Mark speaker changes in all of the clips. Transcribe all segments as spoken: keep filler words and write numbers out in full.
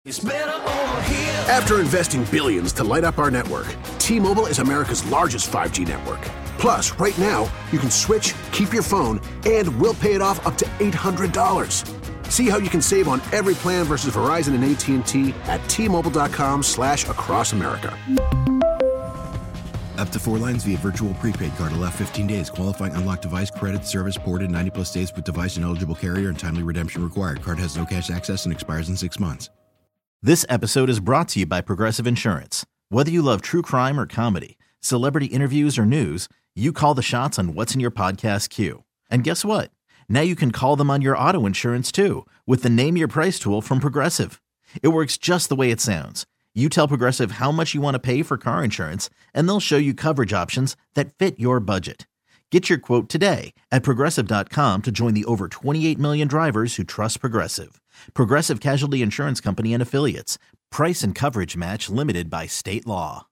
Speaker 1: It's better over here.
Speaker 2: After investing billions to light up our network, T-Mobile is America's largest five G network. Plus, right now, you can switch, keep your phone, and we'll pay it off up to eight hundred dollars. See how you can save on every plan versus Verizon and A T and T at T-Mobile.com slash across America.
Speaker 3: Up to four lines via virtual prepaid card. Allow fifteen days. Qualifying unlocked device credit service ported ninety plus days with device and eligible carrier and timely redemption required. Card has no cash access and expires in six months.
Speaker 4: This episode is brought to you by Progressive Insurance. Whether you love true crime or comedy, celebrity interviews or news, you call the shots on what's in your podcast queue. And guess what? Now you can call them on your auto insurance too with the Name Your Price tool from Progressive. It works just the way it sounds. You tell Progressive how much you want to pay for car insurance, and they'll show you coverage options that fit your budget. Get your quote today at Progressive dot com to join the over twenty-eight million drivers who trust Progressive. Progressive Casualty Insurance Company and Affiliates. Price and coverage match limited by state law.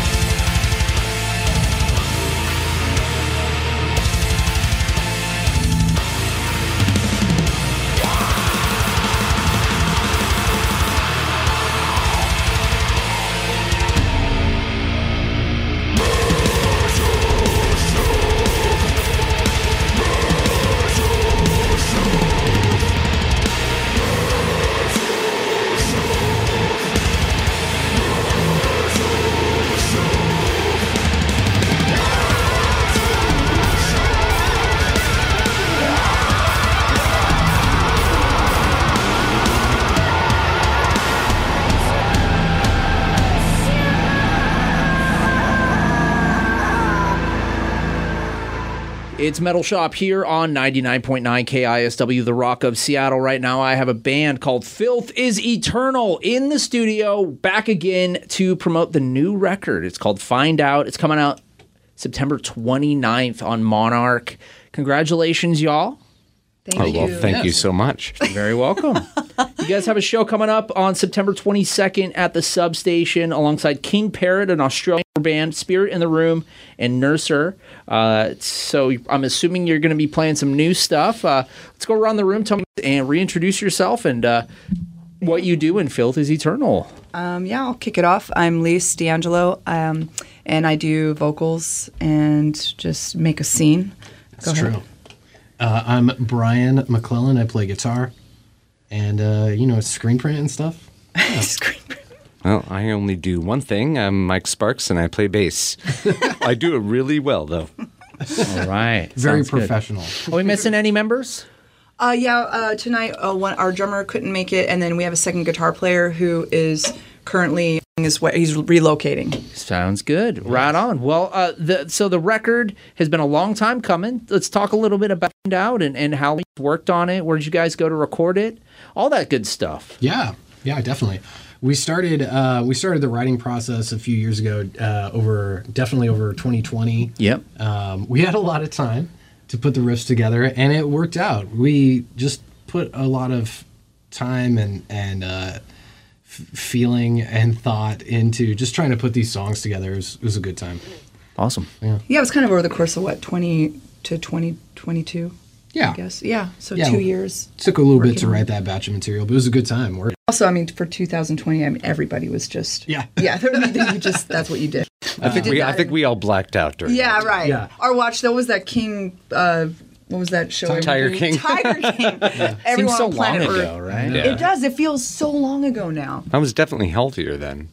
Speaker 5: It's Metal Shop here on ninety-nine point nine K I S W, The Rock of Seattle. Right now, I have a band called Filth is Eternal in the studio, back again to promote the new record. It's called Find Out. It's coming out September twenty-ninth on Monarch. Congratulations, y'all.
Speaker 6: Thank oh, you. Well, thank yes. you so much.
Speaker 5: You're very welcome. You guys have a show coming up on September twenty-second at the Substation alongside King Parrot, an Australian band, Spirit in the Room, and Nurser. Uh, so I'm assuming you're going to be playing some new stuff. Uh, let's go around the room, tell me, and reintroduce yourself and uh, what you do in Filth is Eternal.
Speaker 7: Um, yeah, I'll kick it off. I'm Lise D'Angelo, um, and I do vocals and just make a scene.
Speaker 8: That's go ahead. True. Uh, I'm Brian McClellan. I play guitar and, uh, you know, screen print and stuff.
Speaker 7: Yeah. Screen print.
Speaker 6: Well, I only do one thing. I'm Mike Sparks, and I play bass. I do it really well, though.
Speaker 5: All right.
Speaker 8: Very
Speaker 5: Sounds
Speaker 8: professional.
Speaker 5: Good. Are we missing any members?
Speaker 7: Uh, yeah, uh, tonight uh, one, our drummer couldn't make it, and then we have a second guitar player who is currently his way, he's relocating.
Speaker 5: Sounds good. Right on. Well, uh, the, so the record has been a long time coming. Let's talk a little bit about Find Out and, and how you worked on it. Where did you guys go to record it? All that good stuff.
Speaker 8: Yeah, yeah, definitely. We started uh, we started the writing process a few years ago, uh, over definitely over twenty twenty.
Speaker 5: Yep.
Speaker 8: Um, we had a lot of time to put the riffs together, and it worked out. We just put a lot of time and and uh, f- feeling and thought into just trying to put these songs together. It was, it was a good time.
Speaker 5: Awesome.
Speaker 8: Yeah.
Speaker 7: Yeah, it was kind of over the course of what, twenty to twenty twenty-two.
Speaker 8: Yeah.
Speaker 7: I guess. Yeah. So
Speaker 8: yeah,
Speaker 7: two years.
Speaker 8: It took a little bit to write that batch of material, but it was a good time. We're-
Speaker 7: also, I mean, for two thousand twenty, I mean, everybody was just
Speaker 8: yeah,
Speaker 7: yeah. You just that's what you did.
Speaker 6: I think
Speaker 7: did
Speaker 6: we
Speaker 7: that.
Speaker 6: I think we all blacked out during.
Speaker 7: Yeah,
Speaker 6: that.
Speaker 7: right.
Speaker 8: Yeah.
Speaker 7: Or watch. What was that King? Uh, what was that show?
Speaker 6: Tiger King.
Speaker 7: Tiger King. yeah.
Speaker 5: Seems so
Speaker 7: on
Speaker 5: long
Speaker 7: Earth.
Speaker 5: ago, right?
Speaker 6: Yeah.
Speaker 7: It does. It feels so long ago now.
Speaker 6: I was definitely healthier then.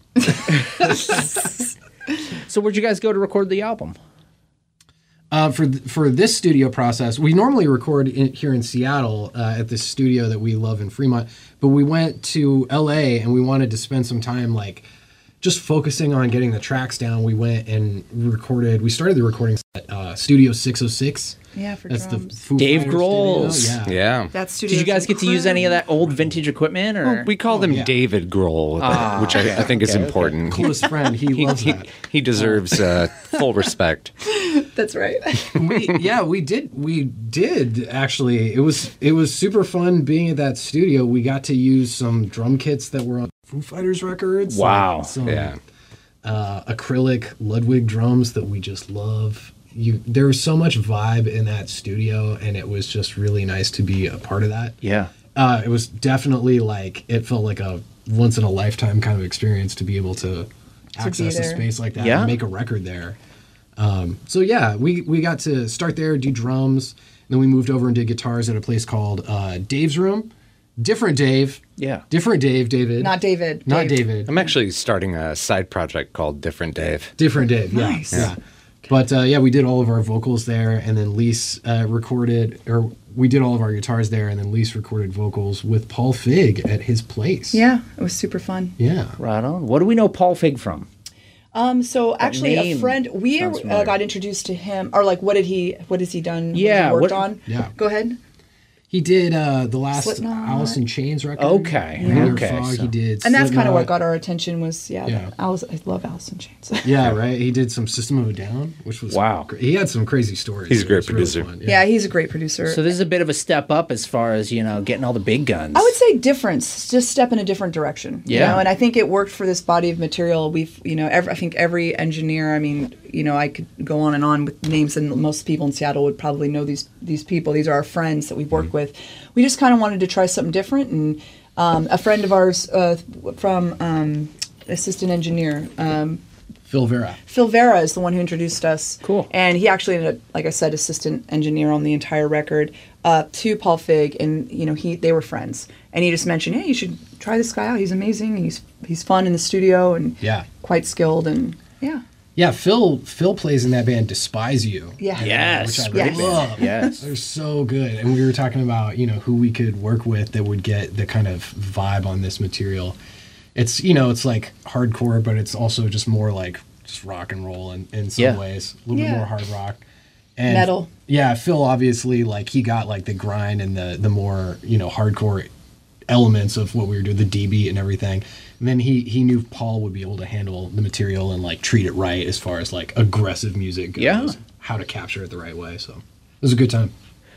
Speaker 5: So where'd you guys go to record the album?
Speaker 8: Uh, for th- for this studio process, we normally record in, here in Seattle uh, at this studio that we love in Fremont, but we went to L A and we wanted to spend some time like just focusing on getting the tracks down. We went and recorded. We started the recording at uh, Studio six oh six.
Speaker 7: Yeah, for
Speaker 8: That's
Speaker 7: drums.
Speaker 8: the Foo
Speaker 5: Dave
Speaker 8: Fighters
Speaker 5: Grohl's.
Speaker 8: studio.
Speaker 6: Yeah.
Speaker 8: Yeah.
Speaker 7: That studio.
Speaker 5: Did you guys get to use any of that old vintage equipment? Or
Speaker 6: Well, we call him
Speaker 8: yeah.
Speaker 6: David Grohl,
Speaker 5: Ah,
Speaker 6: which I, I think is
Speaker 5: okay,
Speaker 6: important.
Speaker 8: Close friend. He,
Speaker 6: He,
Speaker 8: loves
Speaker 6: he,
Speaker 8: that.
Speaker 6: he deserves uh, full respect.
Speaker 7: That's right.
Speaker 8: we, yeah, we did. We did actually. It was it was super fun being at that studio. We got to use some drum kits that were on Foo Fighters records.
Speaker 5: Wow.
Speaker 8: Like some,
Speaker 6: Yeah.
Speaker 8: Uh, acrylic Ludwig drums that we just love. You, there was so much vibe in that studio, and it was just really nice to be a part of that.
Speaker 5: Yeah.
Speaker 8: Uh, it was definitely like, it felt like a once in a lifetime kind of experience to be able to,
Speaker 7: be
Speaker 8: access a
Speaker 7: there.
Speaker 8: space like that
Speaker 5: Yeah.
Speaker 8: and make a record there. Um, so yeah, we we got to start there, do drums, and then we moved over and did guitars at a place called uh, Dave's Room. Different Dave.
Speaker 5: Yeah.
Speaker 8: Different Dave, David.
Speaker 7: Not David.
Speaker 8: Not
Speaker 7: Dave.
Speaker 8: David.
Speaker 6: I'm actually starting a side project called Different Dave.
Speaker 8: Different Dave. Yeah.
Speaker 7: Nice.
Speaker 8: Yeah. But uh, yeah, we did all of our vocals there, and then Lise uh, recorded, or we did all of our guitars there, and then Lise recorded vocals with Paul Fig at his place.
Speaker 7: Yeah, it was super fun.
Speaker 8: Yeah.
Speaker 5: Right on. What do we know Paul Fig from?
Speaker 7: Um, so actually,
Speaker 5: name
Speaker 7: a friend we
Speaker 5: sounds
Speaker 7: uh,
Speaker 5: familiar.
Speaker 7: got introduced to him, or like, what did he? What has he done? What has he
Speaker 5: Yeah,
Speaker 7: worked
Speaker 5: what-
Speaker 7: on.
Speaker 8: Yeah.
Speaker 7: Go ahead.
Speaker 8: He did uh, the last
Speaker 7: Slipknot.
Speaker 8: Alice in Chains record.
Speaker 5: Okay,
Speaker 8: Lunar
Speaker 5: okay,
Speaker 8: Fog,
Speaker 5: so-
Speaker 8: he did.
Speaker 7: And that's kind of what
Speaker 8: Slipknot.
Speaker 7: got our attention was yeah.
Speaker 8: Yeah.
Speaker 7: The Alice, I love Alice in Chains.
Speaker 8: Yeah, right. He did some System of a Down, which was
Speaker 5: Wow.
Speaker 8: great. He had some crazy stories.
Speaker 6: He's a
Speaker 8: It
Speaker 6: great
Speaker 8: was really
Speaker 6: producer.
Speaker 8: fun,
Speaker 7: yeah, he's a great producer.
Speaker 5: So this is a bit of a step up as far as, you know, getting all the big guns.
Speaker 7: I would say difference, just step in a different direction. You
Speaker 5: Yeah.
Speaker 7: know? And I think it worked for this body of material. We've, you know, every, I think every engineer, I mean, you know, I could go on and on with names, and most people in Seattle would probably know these these people. These are our friends that we've worked
Speaker 5: Mm-hmm.
Speaker 7: with. We just kind of wanted to try something different. And um, a friend of ours uh, from um, assistant engineer, um,
Speaker 8: Phil Vera.
Speaker 7: Phil Vera is the one who introduced us.
Speaker 5: Cool.
Speaker 7: And he actually ended up, like I said, assistant engineer on the entire record uh, to Paul Fig, and you know he they were friends. And he just mentioned, hey, you should try this guy out. He's amazing. He's he's fun in the studio and
Speaker 8: Yeah.
Speaker 7: quite skilled, and yeah,
Speaker 8: Yeah, Phil Phil plays in that band Despise You.
Speaker 7: yeah,
Speaker 5: Yes,
Speaker 8: Which I
Speaker 5: great
Speaker 7: Yes.
Speaker 8: love.
Speaker 5: band. Yes.
Speaker 8: They're so good. And we were talking about, you know, who we could work with that would get the kind of vibe on this material. It's, you know, it's like hardcore, but it's also just more like just rock and roll in, in some
Speaker 5: Yeah.
Speaker 8: ways. A little
Speaker 7: Yeah.
Speaker 8: bit more hard rock. And
Speaker 7: Metal.
Speaker 8: Yeah, Phil obviously, like, he got like the grind and the, the more, you know, hardcore elements of what we were doing, the D beat and everything. And then he he knew Paul would be able to handle the material and like treat it right as far as like aggressive music goes.
Speaker 5: Yeah.
Speaker 8: How to capture it the right way. So it was a good time.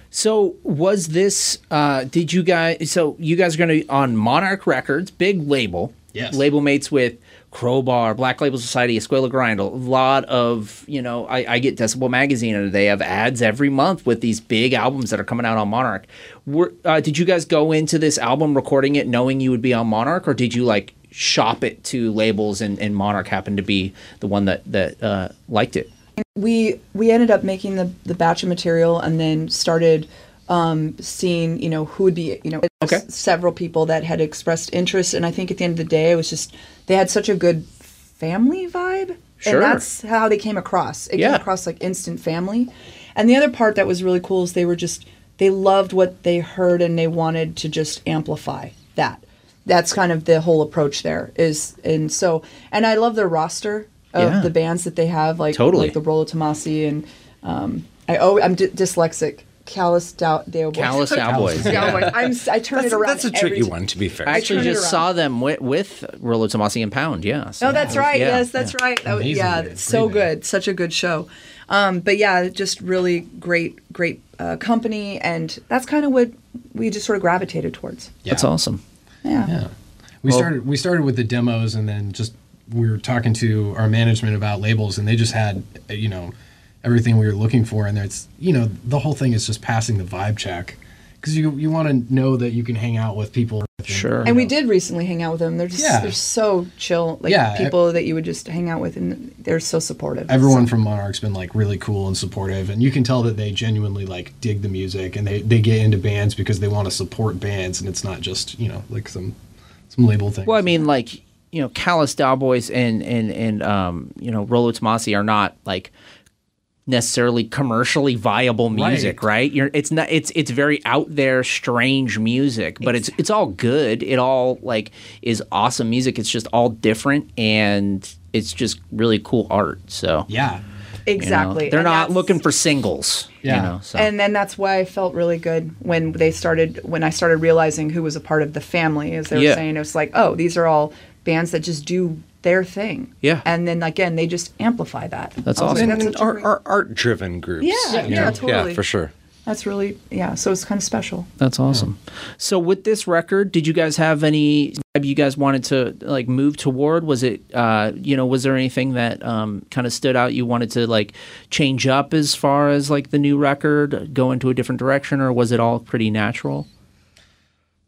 Speaker 5: So was this? Uh, did you guys? So you guys are going to on Monarch Records, big label.
Speaker 8: Yes.
Speaker 5: Label mates with Crowbar, Black Label Society, Escuela Grind. A lot of, you know, I, I get Decibel Magazine, and they have ads every month with these big albums that are coming out on Monarch. Were, uh, did you guys go into this album recording it knowing you would be on Monarch, or did you like shop it to labels and, and Monarch happened to be the one that that uh, liked it?
Speaker 7: we we ended up making the the batch of material, and then started um, seeing, you know, who would be, you know,
Speaker 5: Okay.
Speaker 7: several people that had expressed interest. And I think at the end of the day, it was just, they had such a good family vibe.
Speaker 5: Sure.
Speaker 7: And that's how they came across. It
Speaker 5: Yeah.
Speaker 7: came across like instant family. And the other part that was really cool is they were just, they loved what they heard, and they wanted to just amplify that. That's kind of the whole approach there is. And so, and I love their roster of
Speaker 5: Yeah.
Speaker 7: the bands that they have, like,
Speaker 5: Totally.
Speaker 7: like the Rollo Tomasi, and um, I oh, I'm d- dyslexic. Callous Dow- Dale Boys.
Speaker 5: Callous Cowboys.
Speaker 7: Cowboys. I'm, s- I turn
Speaker 6: That's,
Speaker 7: it around.
Speaker 6: that's a
Speaker 7: every
Speaker 6: tricky
Speaker 7: t-
Speaker 6: one, to be fair.
Speaker 5: I actually
Speaker 7: turn it
Speaker 5: just
Speaker 7: around.
Speaker 5: saw them with, with Rollo Tomasi and Pound. Yeah. So
Speaker 7: Oh, that's right.
Speaker 5: yeah,
Speaker 7: yes, that's
Speaker 5: yeah.
Speaker 7: right. That was-
Speaker 8: Amazing
Speaker 7: yeah,
Speaker 8: band.
Speaker 7: so
Speaker 8: Great band.
Speaker 7: good. Such a good show. Um, but yeah, just really great, great uh, company, and that's kind of what we just sort of gravitated towards.
Speaker 8: Yeah.
Speaker 5: That's awesome.
Speaker 7: Yeah.
Speaker 8: Yeah. We started we started with the demos, and then just we were talking to our management about labels, and they just had, uh, you know, everything we were looking for, and it's, you know, the whole thing is just passing the vibe check, because you you want to know that you can hang out with people.
Speaker 5: Sure.
Speaker 7: And we did recently hang out with them. They're just
Speaker 8: Yeah.
Speaker 7: they're so chill, like
Speaker 8: Yeah,
Speaker 7: people that you would just hang out with, and they're so supportive.
Speaker 8: Everyone
Speaker 7: So-
Speaker 8: from Monarch's been like really cool and supportive, and you can tell that they genuinely like dig the music, and they, they get into bands because they want to support bands, and it's not just, you know, like some some label thing.
Speaker 5: Well, I mean, like, you know, Callous Cowboys and and and um, you know, Rollo Tomasi are not like necessarily commercially viable music, right?
Speaker 8: Right.
Speaker 5: You're it's not it's it's very out there, strange music, but it's it's all good. It all like is awesome music. It's just all different, and it's just really cool art. So
Speaker 8: yeah.
Speaker 5: you know,
Speaker 7: exactly.
Speaker 5: they're
Speaker 7: And
Speaker 5: not
Speaker 7: that's-
Speaker 5: looking for singles.
Speaker 8: Yeah.
Speaker 5: You know, so
Speaker 7: And then that's why I felt really good when they started, when I started realizing who was a part of the family, as they were
Speaker 5: Yeah.
Speaker 7: saying, it was like, oh, these are all bands that just do their thing.
Speaker 5: Yeah.
Speaker 7: And then again, they just amplify that.
Speaker 5: That's
Speaker 7: I was
Speaker 5: awesome.
Speaker 7: like,
Speaker 6: and
Speaker 7: that's such a
Speaker 6: art,
Speaker 7: great-
Speaker 6: art, art-driven groups.
Speaker 7: Yeah,
Speaker 6: you
Speaker 7: yeah,
Speaker 6: know?
Speaker 7: totally.
Speaker 6: Yeah, for sure.
Speaker 7: That's really, yeah. So it's kind of special.
Speaker 5: That's awesome. So with this record, did you guys have any you guys wanted to like move toward? Was it uh, you know, was there anything that um, kind of stood out you wanted to like change up as far as like the new record, go into a different direction, or was it all pretty natural?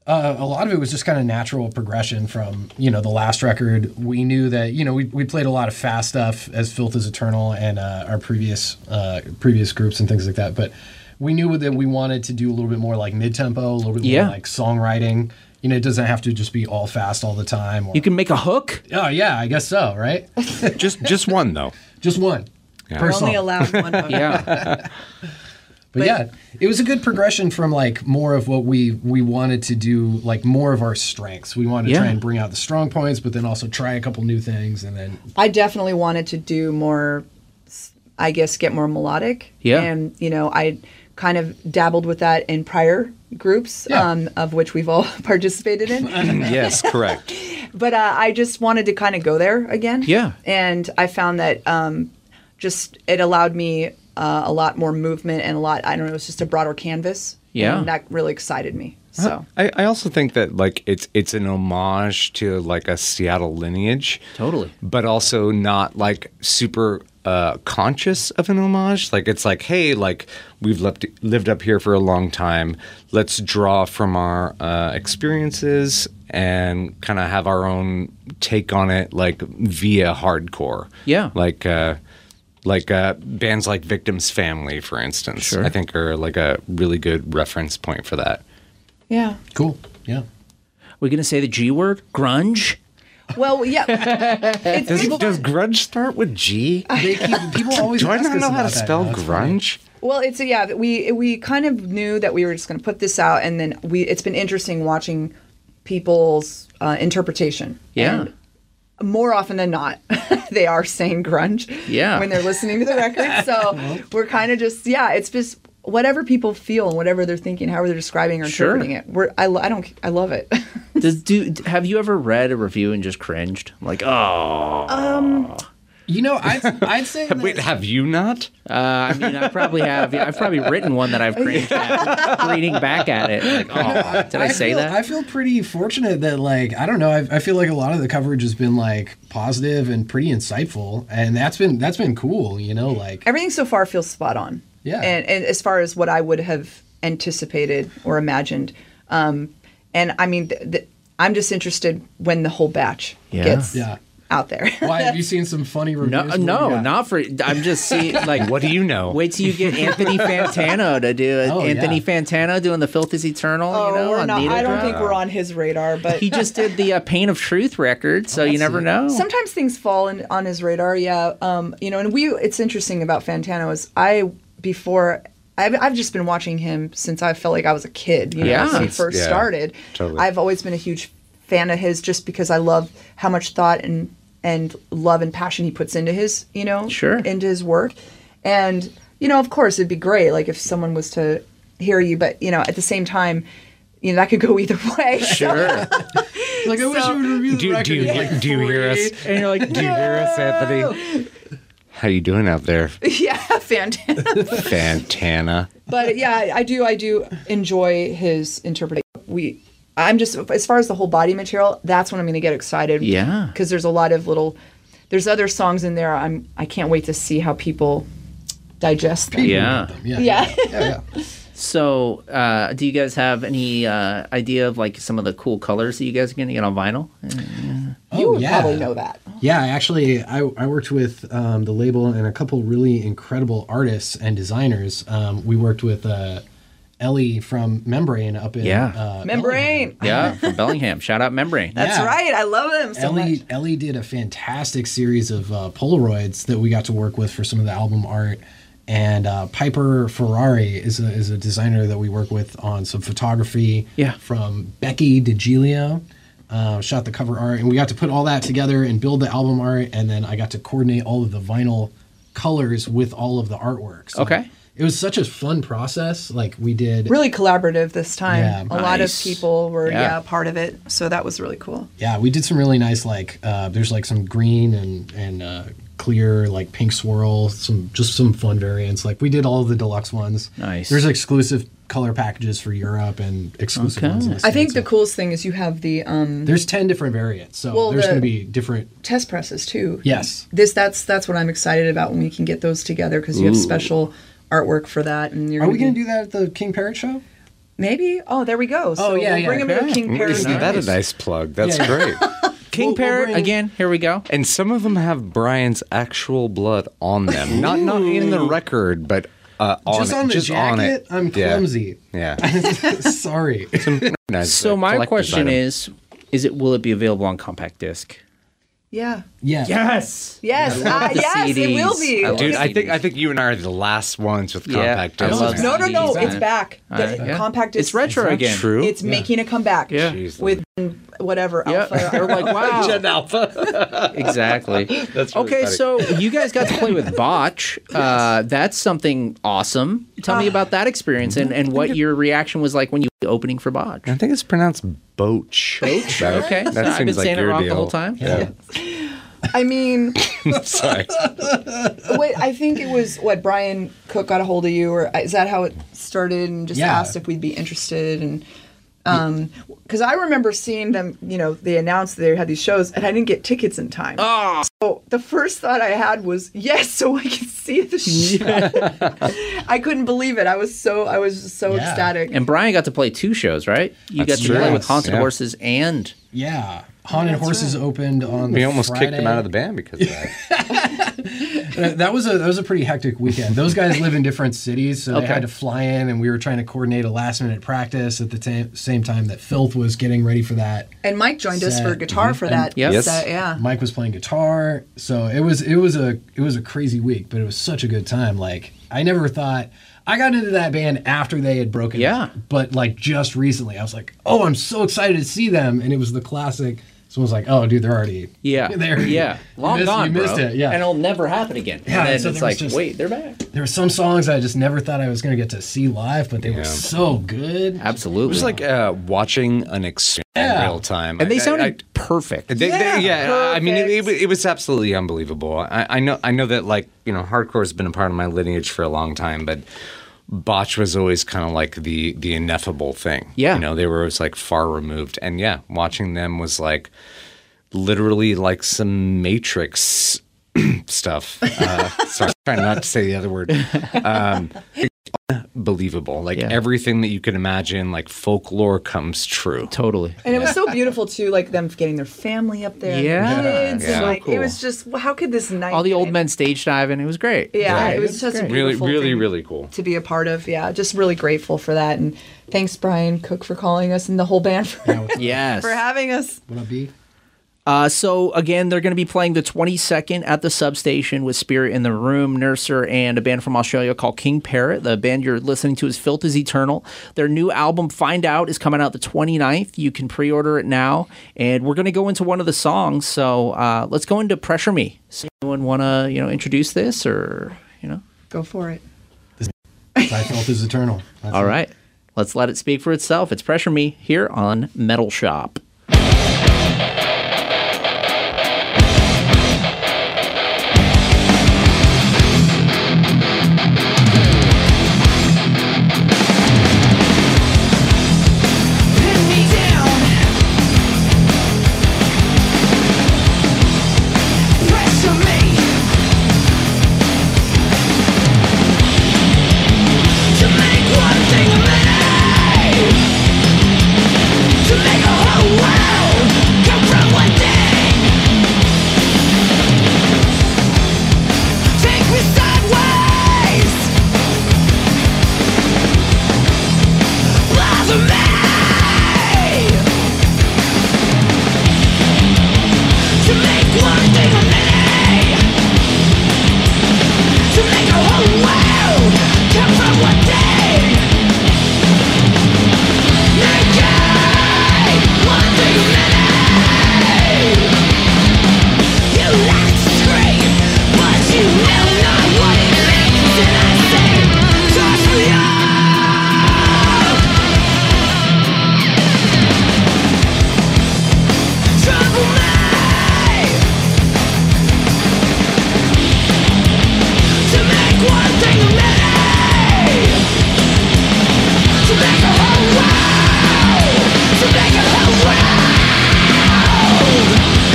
Speaker 8: Uh, a lot of it was just kind of natural progression from, you know, the last record. We knew that, you know, we, we played a lot of fast stuff as Filth is Eternal and uh, our previous uh, previous groups and things like that. But we knew that we wanted to do a little bit more like mid-tempo, a little bit
Speaker 5: Yeah.
Speaker 8: more like songwriting. You know, it doesn't have to just be all fast all the time. Or,
Speaker 5: You can make a hook.
Speaker 8: oh, yeah, I guess so, right?
Speaker 6: Just just one though.
Speaker 8: Just one.
Speaker 6: Yeah.
Speaker 8: Per
Speaker 7: We're only
Speaker 8: song.
Speaker 7: allowed one hook.
Speaker 5: Yeah.
Speaker 8: But, yeah, it was a good progression from like more of what we we wanted to do, like more of our strengths. We wanted to
Speaker 5: Yeah.
Speaker 8: try and bring out the strong points, but then also try a couple new things, and then
Speaker 7: I definitely wanted to do more, I guess, get more melodic.
Speaker 5: Yeah.
Speaker 7: And, you know, I kind of dabbled with that in prior groups,
Speaker 8: Yeah.
Speaker 7: um, of which we've all participated in.
Speaker 6: Yes, correct.
Speaker 7: But uh, I just wanted to kind of go there again.
Speaker 5: Yeah.
Speaker 7: And I found that um, just it allowed me uh, a lot more movement and a lot, I don't know, it was just a broader canvas.
Speaker 5: Yeah.
Speaker 7: And that really excited me. So.
Speaker 6: I, I also think that like it's it's an homage to like a Seattle lineage.
Speaker 5: Totally.
Speaker 6: But also not like super uh, conscious of an homage. Like it's like, hey, like we've lived lived up here for a long time. Let's draw from our uh, experiences and kind of have our own take on it, like via hardcore.
Speaker 5: Yeah.
Speaker 6: Like uh, like uh, bands like Victim's Family, for instance.
Speaker 5: Sure.
Speaker 6: I think are like a really good reference point for that.
Speaker 7: Yeah.
Speaker 8: cool, yeah.
Speaker 5: We're gonna say the G word, grunge.
Speaker 7: Well, yeah. It's
Speaker 6: Does,
Speaker 7: people-
Speaker 6: does grunge start with G?
Speaker 8: They keep, people always
Speaker 6: Do I
Speaker 8: ask
Speaker 6: not
Speaker 8: us
Speaker 6: know how to
Speaker 8: about that
Speaker 6: spell
Speaker 8: now. It's funny.
Speaker 6: grunge?
Speaker 7: Well, it's yeah. We we kind of knew that we were just going to put this out, and then we. It's been interesting watching people's uh, interpretation.
Speaker 5: Yeah.
Speaker 7: And more often than not, they are saying grunge.
Speaker 5: Yeah.
Speaker 7: When they're listening to the record, so we're kind of just yeah. It's just whatever people feel and whatever they're thinking, however they're describing or
Speaker 5: Sure.
Speaker 7: interpreting it. We're I, lo- I don't I love it.
Speaker 5: Does do have you ever read a review and just cringed? Like, oh,
Speaker 8: You know, I'd, I'd say that,
Speaker 6: Wait, have you not?
Speaker 5: uh, I mean, I probably have. I've probably written one that I've cringed at, reading back at it. Like, oh, did I, say
Speaker 8: feel,
Speaker 5: that?
Speaker 8: I feel pretty fortunate that, like, I don't know. I, I feel like a lot of the coverage has been like positive and pretty insightful, and that's been that's been cool. You know, like
Speaker 7: Everything so far feels spot on.
Speaker 8: Yeah.
Speaker 7: And, and as far as what I would have anticipated or imagined. Um, and I mean, th- th- I'm just interested when the whole batch
Speaker 5: Yeah.
Speaker 7: gets
Speaker 8: yeah.
Speaker 7: out there.
Speaker 8: Why have you seen some funny reviews?
Speaker 5: no,
Speaker 8: where-
Speaker 5: no,
Speaker 8: yeah.
Speaker 5: not for. I'm just seeing like.
Speaker 6: What do you know?
Speaker 5: Wait till you get Anthony Fantano to do it.
Speaker 8: Oh,
Speaker 5: Anthony
Speaker 8: yeah.
Speaker 5: Fantano doing the Filth is Eternal.
Speaker 7: Oh,
Speaker 5: you know,
Speaker 7: we're
Speaker 5: on
Speaker 7: not,
Speaker 5: Needle
Speaker 7: I don't
Speaker 5: Drop.
Speaker 7: think we're on his radar, but
Speaker 5: He just did the uh, Pain of Truth record, so you
Speaker 8: that's
Speaker 5: never
Speaker 8: it.
Speaker 5: know.
Speaker 7: sometimes things fall in, on his radar. Yeah. Um, you know, and we, it's interesting about Fantano is I, before, I've, I've just been watching him since I felt like I was a kid, you know,
Speaker 5: Yeah.
Speaker 7: when he first
Speaker 6: Yeah,
Speaker 7: started.
Speaker 6: totally.
Speaker 7: I've always been a huge fan of his just because I love how much thought and, and love and passion he puts into his, you know,
Speaker 5: Sure.
Speaker 7: into his work. And, you know, of course it'd be great, like if someone was to hear you, but, you know, at the same time, you know, that could go either way.
Speaker 5: Sure.
Speaker 8: Like, I wish you would review the
Speaker 6: Do,
Speaker 8: record.
Speaker 6: do, you,
Speaker 8: in, like,
Speaker 6: do you hear us?
Speaker 5: and you're like,
Speaker 6: Do you hear us, Anthony? How you doing out there,
Speaker 7: yeah, fantastic.
Speaker 6: Fantana?
Speaker 7: But yeah, I I do. I do enjoy his interpretation. We, I'm just as far as the whole body material. That's when I'm going to get excited.
Speaker 5: Yeah.
Speaker 7: because there's a lot of little. There's other songs in there. I'm. I can't wait to see how people digest them.
Speaker 5: yeah.
Speaker 8: Yeah.
Speaker 7: Yeah.
Speaker 8: Yeah. yeah.
Speaker 5: So, uh, do you guys have any uh, idea of like some of the cool colors that you guys are going to get on vinyl?
Speaker 7: you
Speaker 8: Oh,
Speaker 7: would
Speaker 8: yeah.
Speaker 7: probably know that.
Speaker 8: Yeah, actually, I, I worked with um, the label and a couple really incredible artists and designers. Um, we worked with uh, Ellie from Membrane up in
Speaker 5: Yeah.
Speaker 8: uh,
Speaker 7: Membrane.
Speaker 5: Yeah, from Bellingham. Shout out Membrane.
Speaker 7: That's
Speaker 8: Yeah.
Speaker 7: right. I love them so
Speaker 8: Ellie
Speaker 7: much.
Speaker 8: Ellie did a fantastic series of uh, Polaroids that we got to work with for some of the album art. And uh, Piper Ferrari is a, is a designer that we work with on some photography.
Speaker 5: Yeah.
Speaker 8: From Becky DiGilio. Uh, shot the cover art, and we got to put all that together and build the album art. And then I got to coordinate all of the vinyl colors with all of the artwork. So
Speaker 5: Okay.
Speaker 8: it was such a fun process. Like we did.
Speaker 7: Really collaborative this time.
Speaker 8: Yeah.
Speaker 7: a lot of
Speaker 5: Nice.
Speaker 7: people were
Speaker 5: Yeah.
Speaker 7: yeah. part of it, so that was really cool.
Speaker 8: Yeah, we did some really nice, like, uh, there's like some green and, and uh, clear, like pink swirl, some just some fun variants. Like we did all of the deluxe ones.
Speaker 5: Nice.
Speaker 8: There's exclusive color packages for Europe and exclusive
Speaker 5: Okay.
Speaker 8: ones. In the
Speaker 7: I think
Speaker 8: States.
Speaker 7: the coolest thing is you have the um,
Speaker 8: There's ten different variants, so
Speaker 7: Well,
Speaker 8: there's
Speaker 7: the-
Speaker 8: going to be different.
Speaker 7: test presses too.
Speaker 8: Yes.
Speaker 7: This that's that's what I'm excited about when we can get those together because you have special artwork for that. And you're
Speaker 8: Are we
Speaker 7: gonna
Speaker 8: going to do that at the King Parrot show?
Speaker 7: Maybe. Oh, there we go. So
Speaker 8: Oh, yeah,
Speaker 7: we'll
Speaker 8: yeah,
Speaker 7: bring him to
Speaker 8: okay.
Speaker 7: a King Parrot.
Speaker 6: Isn't that a nice plug? That's
Speaker 8: Yeah, yeah.
Speaker 6: great.
Speaker 5: King
Speaker 8: We'll- we'll
Speaker 5: Parrot
Speaker 8: bring-
Speaker 5: again. Here we go.
Speaker 6: And some of them have Brian's actual blood on them. Not not in the record, but uh, on
Speaker 8: Just
Speaker 6: it.
Speaker 8: on the
Speaker 6: just
Speaker 8: jacket,
Speaker 6: on it.
Speaker 8: I'm
Speaker 6: Yeah.
Speaker 8: clumsy.
Speaker 6: Yeah.
Speaker 8: Sorry.
Speaker 6: Nice,
Speaker 5: So
Speaker 6: uh,
Speaker 5: my
Speaker 6: collector's
Speaker 5: question
Speaker 6: item.
Speaker 5: is: Is it will it be available on compact disc?
Speaker 7: Yeah.
Speaker 8: Yeah.
Speaker 5: Yes.
Speaker 7: Yes.
Speaker 5: I love
Speaker 7: Uh,
Speaker 5: the
Speaker 7: yes,
Speaker 5: C Ds.
Speaker 7: it will be.
Speaker 5: I love
Speaker 6: Dude,
Speaker 5: the
Speaker 6: I
Speaker 5: C
Speaker 6: think
Speaker 5: Ds.
Speaker 6: I think you and I are the last ones with
Speaker 5: Yeah,
Speaker 6: compact
Speaker 5: I
Speaker 6: discs.
Speaker 5: love
Speaker 7: No, no, no.
Speaker 5: C Ds.
Speaker 7: It's back. The
Speaker 5: yeah.
Speaker 7: compact disc.
Speaker 5: It's retro
Speaker 6: Is that
Speaker 5: again.
Speaker 6: True.
Speaker 7: It's making a comeback.
Speaker 5: Yeah.
Speaker 6: Jeez,
Speaker 7: With whatever
Speaker 5: Yeah.
Speaker 7: alpha.
Speaker 5: They're like, wow.
Speaker 6: Gen Alpha.
Speaker 5: Exactly.
Speaker 6: That's really
Speaker 5: okay,
Speaker 6: funny.
Speaker 5: so you guys got to play with Botch. Uh, that's something awesome. Tell me about that experience and, and what your reaction was like when you were opening for Botch.
Speaker 6: I think it's pronounced Boach.
Speaker 5: Boach?
Speaker 6: That-
Speaker 5: Okay.
Speaker 6: That
Speaker 5: So I've
Speaker 6: seems
Speaker 5: been
Speaker 6: like
Speaker 5: saying it
Speaker 6: your
Speaker 5: wrong the
Speaker 6: deal.
Speaker 5: whole time?
Speaker 6: Yeah.
Speaker 7: I mean,
Speaker 6: Sorry.
Speaker 7: wait, I think it was what Brian Cook got a hold of you, or is that how it started? And just
Speaker 8: Yeah.
Speaker 7: asked if we'd be interested, and um, because I remember seeing them. You know, they announced they had these shows, and I didn't get tickets in time.
Speaker 5: Oh,
Speaker 7: So the first thought I had was yes, so I can see the show. I couldn't believe it. I was so I was just so
Speaker 8: Yeah.
Speaker 7: ecstatic.
Speaker 5: and Brian got to play two shows, right? You
Speaker 6: That's
Speaker 5: got to
Speaker 6: true.
Speaker 5: play with
Speaker 6: Yes,
Speaker 5: Haunted
Speaker 6: yeah.
Speaker 5: Horses and
Speaker 8: Yeah. Haunted
Speaker 7: That's
Speaker 8: Horses
Speaker 7: right.
Speaker 8: opened on
Speaker 6: We
Speaker 8: the
Speaker 6: almost
Speaker 8: Friday.
Speaker 6: kicked him out of the band because of that.
Speaker 8: Uh, that was a that was a pretty hectic weekend. Those guys live in different cities, so
Speaker 5: Okay.
Speaker 8: they had to fly in, and we were trying to coordinate a last minute practice at the ta- same time that Filth was getting ready for that.
Speaker 7: And Mike joined us
Speaker 8: Set.
Speaker 7: for guitar for that
Speaker 5: Yep.
Speaker 6: Yes.
Speaker 7: set. Yeah.
Speaker 8: Mike was playing guitar, so it was it was a it was a crazy week, but it was such a good time. Like I never thought I got into that band after they had broken
Speaker 5: Yeah.
Speaker 8: up, but like just recently, I was like, oh, I'm so excited to see them, and it was the classic. Someone's like, oh, dude, they're already
Speaker 5: yeah,
Speaker 8: there.
Speaker 5: yeah, long
Speaker 8: you missed,
Speaker 5: gone,
Speaker 8: you missed
Speaker 5: bro.
Speaker 8: it, yeah.
Speaker 5: and it'll never happen again.
Speaker 8: Yeah,
Speaker 5: and then
Speaker 8: so
Speaker 5: it's
Speaker 8: there was
Speaker 5: like,
Speaker 8: just-
Speaker 5: wait, they're back.
Speaker 8: There were some songs I just never thought I was going to get to see live, but they
Speaker 6: Yeah.
Speaker 8: were so good.
Speaker 5: Absolutely.
Speaker 6: It was like uh, watching an experience
Speaker 8: Yeah.
Speaker 6: in real time.
Speaker 5: and they
Speaker 6: I-
Speaker 5: sounded
Speaker 6: I-
Speaker 5: perfect.
Speaker 6: They, they-
Speaker 7: Yeah,
Speaker 6: yeah, I mean, it, it,
Speaker 7: perfect.
Speaker 6: it was absolutely unbelievable. I, I know, I know that like you know, hardcore has been a part of my lineage for a long time, but Botch was always kind of like the the ineffable thing.
Speaker 5: Yeah.
Speaker 6: you know, they were always like far removed, and yeah, watching them was like literally like some Matrix stuff. Uh, sorry, I'm trying not to say the other word. Um, unbelievable, like
Speaker 5: Yeah.
Speaker 6: everything that you could imagine, like folklore comes true.
Speaker 5: Totally.
Speaker 7: And it was so beautiful too, like them getting their family up there,
Speaker 5: Yeah.
Speaker 7: and their kids,
Speaker 6: Yeah.
Speaker 7: and
Speaker 6: So
Speaker 7: like
Speaker 5: cool.
Speaker 7: it was just how could this night?
Speaker 5: All the old
Speaker 7: be-
Speaker 5: men stage diving. It was great.
Speaker 7: Yeah,
Speaker 5: Right.
Speaker 7: it was such a
Speaker 5: great.
Speaker 6: Really,
Speaker 7: beautiful
Speaker 6: really,
Speaker 7: thing
Speaker 6: really cool.
Speaker 7: to be a part of. Yeah, just really grateful for that, and thanks Brian Cook for calling us and the whole band for,
Speaker 5: Yes.
Speaker 7: for having us.
Speaker 8: What up, B?
Speaker 5: Uh, so again, they're going to be playing the twenty-second at the Substation with Spirit in the Room, Nurser, and a band from Australia called King Parrot. The band you're listening to is Filth is Eternal. Their new album, Find Out, is coming out the twenty-ninth. You can pre-order it now, and we're going to go into one of the songs. So uh, let's go into Pressure Me. So anyone want to you know introduce this, or you know?
Speaker 7: Go for it.
Speaker 8: Thy Filth is eternal. That's
Speaker 5: All
Speaker 8: it.
Speaker 5: right, let's let it speak for itself. It's Pressure Me here on Metal Shop.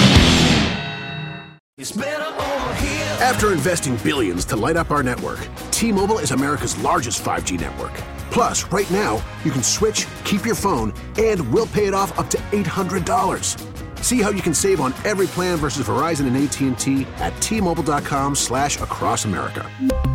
Speaker 2: After investing billions to light up our network, T-Mobile is America's largest five G network. Plus, right now, you can switch, keep your phone, and we'll pay it off up to eight hundred dollars. See how you can save on every plan versus Verizon and A T and T at T-Mobile.com slash across America.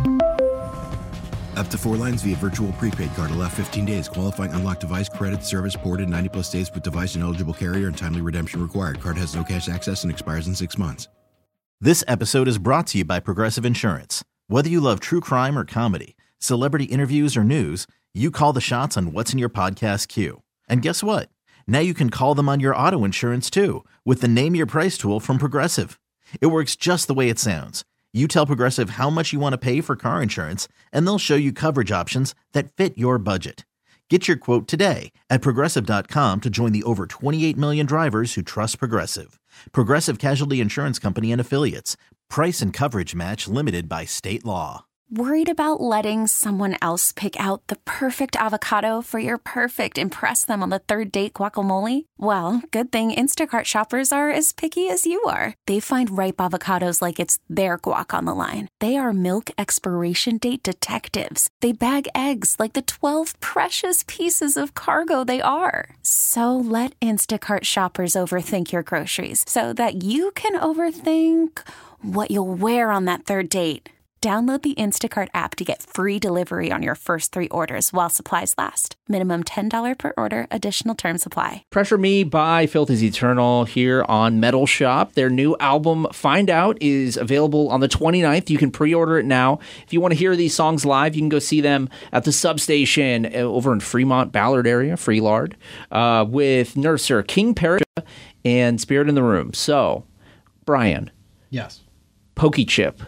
Speaker 3: Up to four lines via virtual prepaid card. Allow fifteen days. Qualifying unlocked device credit service ported ninety plus days with device and eligible carrier and timely redemption required. Card has no cash access and expires in six months.
Speaker 4: This episode is brought to you by Progressive Insurance. Whether you love true crime or comedy, celebrity interviews or news, you call the shots on what's in your podcast queue. And guess what? Now you can call them on your auto insurance too with the Name Your Price tool from Progressive. It works just the way it sounds. You tell Progressive how much you want to pay for car insurance, and they'll show you coverage options that fit your budget. Get your quote today at Progressive dot com to join the over twenty-eight million drivers who trust Progressive. Progressive Casualty Insurance Company and Affiliates. Price and coverage match limited by state law.
Speaker 1: Worried about letting someone else pick out the perfect avocado for your perfect impress them on the third date guacamole? Well, good thing Instacart shoppers are as picky as you are. They find ripe avocados like it's their guac on the line. They are milk expiration date detectives. They bag eggs like the twelve precious pieces of cargo they are. So let Instacart shoppers overthink your groceries so that you can overthink what you'll wear on that third date. Download the Instacart app to get free delivery on your first three orders while supplies last. Minimum ten dollars per order. Additional terms apply.
Speaker 5: Pressure Me by Filth is Eternal here on Metal Shop. Their new album, Find Out, is available on the twenty-ninth. You can pre-order it now. If you want to hear these songs live, you can go see them at the Substation over in Fremont, Ballard area, Freelard, uh, with Nurser, King Parrot, and Spirit in the Room. So, Brian.
Speaker 8: Yes.
Speaker 5: Pokey Chip.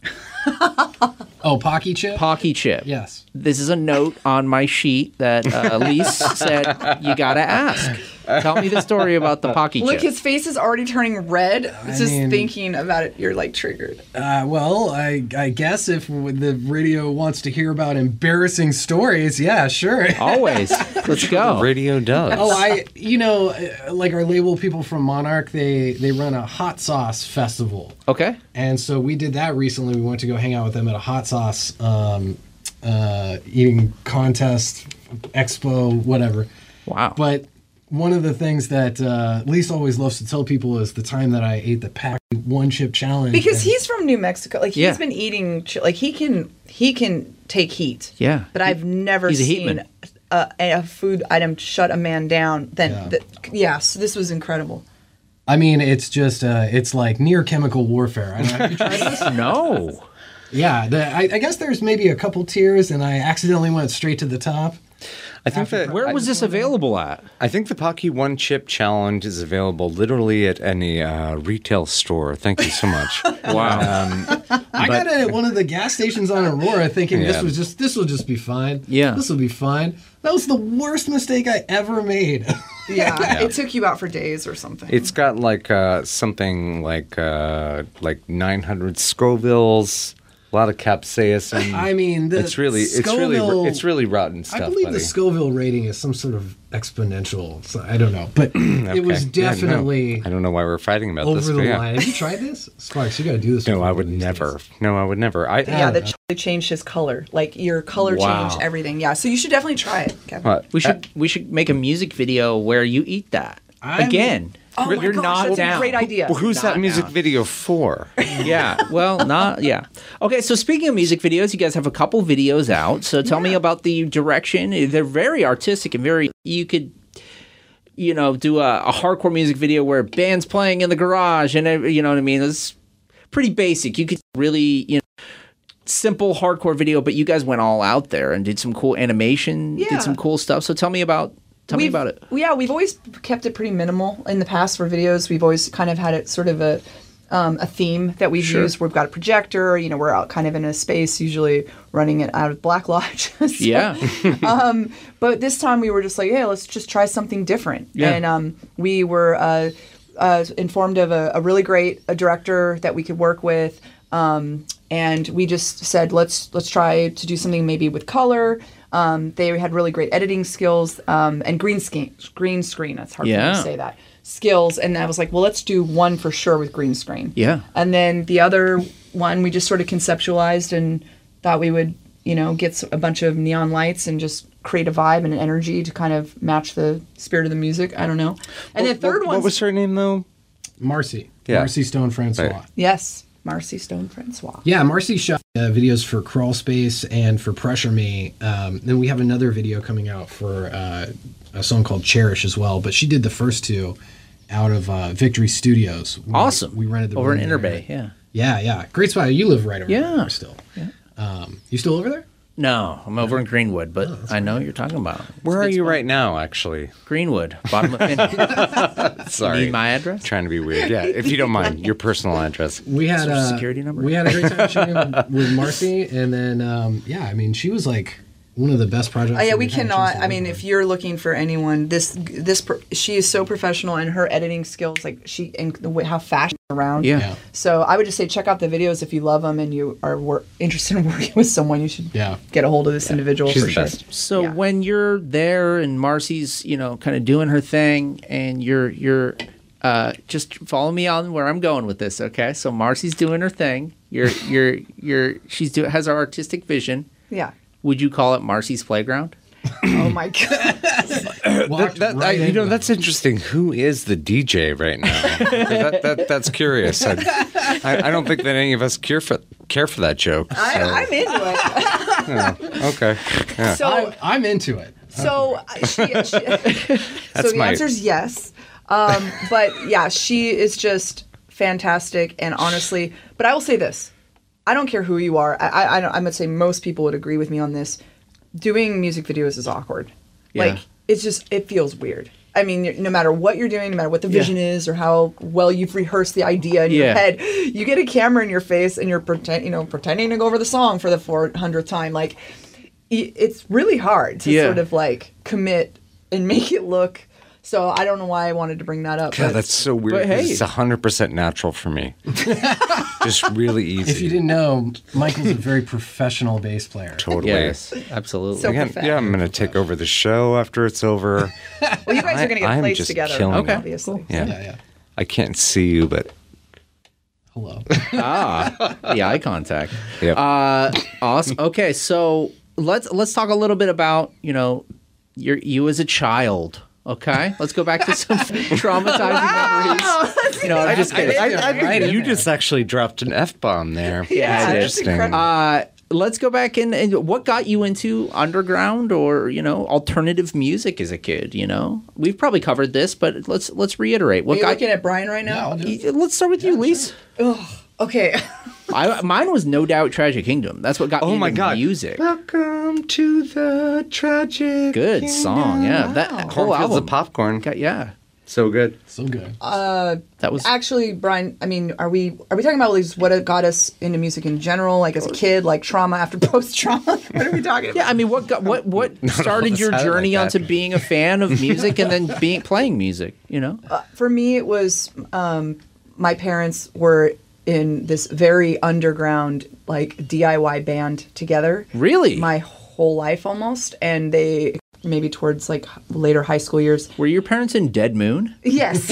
Speaker 8: Oh, Pocky Chip?
Speaker 5: Pocky Chip.
Speaker 8: Yes.
Speaker 5: This is a note on my sheet that uh, Elise said you gotta ask. Tell me the story about the Pocky Chip.
Speaker 7: Look, his face is already turning red.
Speaker 8: I
Speaker 7: Just
Speaker 8: mean-
Speaker 7: thinking about it, you're like triggered.
Speaker 8: Uh, well, I, I guess if the radio wants to hear about embarrassing stories, yeah, sure.
Speaker 5: Always. Let's go.
Speaker 6: Radio does.
Speaker 8: Oh, I, you know, uh, like our label people from Monarch, they, they run a hot sauce festival.
Speaker 5: Okay.
Speaker 8: And so we did that recently. We went to go hang out with them at a hot sauce um, uh, eating contest, expo, whatever.
Speaker 5: Wow.
Speaker 8: But one of the things that uh, Lisa always loves to tell people is the time that I ate the Pack One Chip Challenge.
Speaker 7: Because
Speaker 8: and-
Speaker 7: he's from New Mexico. Like, he's
Speaker 5: Yeah.
Speaker 7: been eating, ch- like, he can he can take heat.
Speaker 5: Yeah.
Speaker 7: But I've never
Speaker 5: he's a
Speaker 7: seen
Speaker 5: heatman.
Speaker 7: a, a food item shut a man down. Then,
Speaker 8: Yeah.
Speaker 7: yeah. yeah, so this was incredible.
Speaker 8: I mean, it's just, uh, it's like near chemical warfare. I don't know, have you tried this?
Speaker 5: No.
Speaker 8: Yeah, the, I, I guess there's maybe a couple tiers, and I accidentally went straight to the top.
Speaker 6: I think that
Speaker 5: Where was this available at?
Speaker 6: I think the Pocky One Chip Challenge is available literally at any uh, retail store. Thank you so much.
Speaker 5: Wow.
Speaker 6: Um,
Speaker 8: I got it at one of the gas stations on Aurora, thinking this
Speaker 6: Yeah.
Speaker 8: was just this will just be fine.
Speaker 5: Yeah.
Speaker 8: this will be fine. That was the worst mistake I ever made.
Speaker 7: Yeah, it took you out for days or something.
Speaker 6: It's got like uh, something like uh, like nine hundred Scovilles, a lot of capsaicin.
Speaker 8: I mean, the
Speaker 6: it's really it's
Speaker 8: Scoville-
Speaker 6: really it's really rotten stuff.
Speaker 8: I believe
Speaker 6: buddy.
Speaker 8: the Scoville rating is some sort of exponential. So I don't know, but it was
Speaker 6: Okay. Yeah, no.
Speaker 8: definitely
Speaker 6: I don't know why we're fighting about
Speaker 8: over
Speaker 6: this.
Speaker 8: the
Speaker 6: but yeah.
Speaker 8: line. Have you tried this, Sparks? You got to do this.
Speaker 6: No,
Speaker 8: with
Speaker 6: I
Speaker 8: me
Speaker 6: would
Speaker 8: these
Speaker 6: never.
Speaker 8: days.
Speaker 6: No, I would never. I
Speaker 7: yeah, that chili changed his color. Like, your color
Speaker 5: Wow.
Speaker 7: changed everything. Yeah, so you should definitely try it, Kevin.
Speaker 6: What?
Speaker 5: We should we should make a music video where you eat that.
Speaker 8: I'm-
Speaker 5: Again.
Speaker 7: Oh my
Speaker 5: You're
Speaker 7: gosh,
Speaker 5: not
Speaker 7: that's
Speaker 5: down.
Speaker 7: a great idea.
Speaker 6: Well, who's that
Speaker 5: Not
Speaker 6: music
Speaker 5: down.
Speaker 6: video for?
Speaker 5: Yeah. Well, not yeah. Okay, so speaking of music videos, you guys have a couple videos out. So tell me about the direction. They're very artistic and very you could you know, do a, a hardcore music video where band's playing in the garage and uh, you know what I mean? It's pretty basic. You could really, you know, simple hardcore video, but you guys went all out there and did some cool animation,
Speaker 7: Yeah.
Speaker 5: did some cool stuff. So tell me about tell me
Speaker 7: We've-
Speaker 5: about it.
Speaker 7: Yeah, we've always kept it pretty minimal in the past for videos. We've always kind of had it sort of a um, a theme that we've
Speaker 5: Sure.
Speaker 7: used. We've got a projector. You know, we're out kind of in a space, usually running it out of Black Lodge. So,
Speaker 5: Yeah.
Speaker 7: um, but this time we were just like, hey, let's just try something different.
Speaker 5: Yeah.
Speaker 7: And um, we were uh, uh, informed of a, a really great a director that we could work with. Um, and we just said, let's let's try to do something maybe with color. Um, they had really great editing skills um, and green screen. Green screen. That's hard for me
Speaker 5: Yeah.
Speaker 7: to say that. Skills. And I was like, well, let's do one for sure with green screen.
Speaker 5: Yeah.
Speaker 7: And then the other one we just sort of conceptualized and thought we would you know, gets a bunch of neon lights and just create a vibe and an energy to kind of match the spirit of the music. I don't know. And
Speaker 6: what,
Speaker 7: the third one.
Speaker 6: What was her name though?
Speaker 8: Marcy.
Speaker 6: Yeah.
Speaker 8: Marcy Stone Francois.
Speaker 6: Right.
Speaker 7: Yes, Marcy Stone Francois.
Speaker 8: Yeah, Marcy shot uh, videos for Crawl Space and for Pressure Me. Um, then we have another video coming out for uh, a song called Cherish as well. But she did the first two out of uh, Victory Studios. We,
Speaker 5: Awesome.
Speaker 8: We rented the
Speaker 5: over in
Speaker 8: room
Speaker 5: Inner
Speaker 8: there.
Speaker 5: Bay. Yeah.
Speaker 8: Yeah, yeah. Great spot. You live right over
Speaker 5: Yeah.
Speaker 8: there still. Yeah. Um, you still over there?
Speaker 5: No, I'm over in Greenwood, but I know what you're talking about.
Speaker 6: Where are you right now, actually?
Speaker 5: Greenwood, bottom of Finn.
Speaker 6: Sorry.
Speaker 5: Need my address?
Speaker 6: Trying to be weird. Yeah, if you don't mind, your personal address.
Speaker 8: We had
Speaker 5: Social
Speaker 8: a
Speaker 5: security number?
Speaker 8: We had a great time shooting with Marcy, and then um, yeah, I mean, she was like one of the best projects.
Speaker 7: Oh yeah,
Speaker 8: that
Speaker 7: we
Speaker 8: we've had a
Speaker 7: cannot.
Speaker 8: chance to
Speaker 7: I mean,
Speaker 8: work
Speaker 7: if
Speaker 8: on.
Speaker 7: you're looking for anyone, this this per- she is so professional, and her editing skills, like she and the way how fast she's around.
Speaker 5: Yeah.
Speaker 8: Yeah.
Speaker 7: So I would just say check out the videos if you love them and you are wor- interested in working with someone. You should
Speaker 8: Yeah.
Speaker 7: get a hold of this individual
Speaker 6: She's
Speaker 7: for
Speaker 6: the
Speaker 7: sure.
Speaker 6: best.
Speaker 5: So
Speaker 7: Yeah.
Speaker 5: when you're there and Marcy's, you know, kind of doing her thing, and you're you're uh, just follow me on where I'm going with this, okay? So Marcy's doing her thing. You're you're you're she's do has our artistic vision.
Speaker 7: Yeah.
Speaker 5: Would you call it Marcy's Playground?
Speaker 7: Oh my god.
Speaker 8: Walked
Speaker 6: That, I,
Speaker 8: right
Speaker 6: you
Speaker 8: into
Speaker 6: know,
Speaker 8: it.
Speaker 6: that's interesting. Who is the D J right now? that, that, that's curious. I, I, I don't think that any of us care for care for that joke. So.
Speaker 7: I, I'm into it.
Speaker 6: Yeah, okay. Yeah.
Speaker 7: So
Speaker 8: I'm, I'm into it.
Speaker 7: So uh, she, she so the
Speaker 6: my-
Speaker 7: answer is yes. Um, but yeah, she is just fantastic, and honestly, but I will say this: I don't care who you are. I, I, I don't, I'm gonna say most people would agree with me on this. Doing music videos is awkward.
Speaker 5: Yeah.
Speaker 7: Like it's just it feels weird. I mean, you're- no matter what you're doing, no matter what the vision is, or how well you've rehearsed the idea in
Speaker 5: Yeah.
Speaker 7: your head, you get a camera in your face and you're pretend, you know, pretending to go over the song for the four hundredth time. Like, i- it's really hard to
Speaker 5: Yeah.
Speaker 7: sort of like commit and make it look. So I don't know why I wanted to bring that up.
Speaker 6: God,
Speaker 7: but-
Speaker 6: that's so weird.
Speaker 5: But hey.
Speaker 6: It's one hundred percent natural for me. Just really easy.
Speaker 8: If you didn't know, Michael's a very professional bass player.
Speaker 6: Totally.
Speaker 5: Yes, absolutely.
Speaker 7: So-
Speaker 6: Again, yeah, I'm going to take over the show after it's over.
Speaker 7: well, you guys are going to
Speaker 6: I-
Speaker 7: get
Speaker 6: I'm
Speaker 7: placed
Speaker 6: just
Speaker 7: together,
Speaker 6: killing
Speaker 5: Okay,
Speaker 6: it.
Speaker 7: obviously.
Speaker 6: Yeah.
Speaker 8: Yeah, yeah.
Speaker 6: I can't see you, but
Speaker 8: Hello.
Speaker 5: ah, the eye contact.
Speaker 6: Yep.
Speaker 5: Uh, awesome. Okay, so let's let's talk a little bit about you know your you as a child. Okay, let's go back to some traumatizing memories. You know, I'm just kidding.
Speaker 6: I, I think
Speaker 8: Right in
Speaker 6: you
Speaker 8: there.
Speaker 6: just actually dropped an F bomb there.
Speaker 5: Yeah, I did.
Speaker 6: That's interesting.
Speaker 7: incredible.
Speaker 5: Uh, let's go back in and what got you into underground or you know alternative music as a kid? You know, we've probably covered this, but let's let's reiterate.
Speaker 7: Are
Speaker 5: What
Speaker 7: you
Speaker 5: got
Speaker 7: looking at Brian right now?
Speaker 8: I'll do it.
Speaker 5: Let's start with you, Lise.
Speaker 7: Okay.
Speaker 5: I, mine was no doubt Tragic Kingdom. That's what got me
Speaker 6: Oh my
Speaker 5: into
Speaker 6: God.
Speaker 5: music.
Speaker 6: Welcome to the tragic.
Speaker 5: Good song, yeah. That whole
Speaker 6: Cornfields
Speaker 5: album.
Speaker 6: of popcorn.
Speaker 5: got, yeah,
Speaker 6: So good.
Speaker 8: So good.
Speaker 5: that was
Speaker 7: Actually, Brian, I mean, are we are we talking about like, what got us into music in general, like as a kid, like trauma after post trauma? What are we talking about?
Speaker 5: yeah. I mean, what got what what started
Speaker 6: of
Speaker 5: your
Speaker 6: us had it
Speaker 5: journey
Speaker 6: like
Speaker 5: onto
Speaker 6: that.
Speaker 5: being a fan of music and then being playing music? You know,
Speaker 7: For me, it was um, my parents were in this very underground, like D I Y band together.
Speaker 5: really?
Speaker 7: My whole life almost, and they maybe towards like later high school years.
Speaker 5: Were your parents in Dead Moon?
Speaker 7: Yes.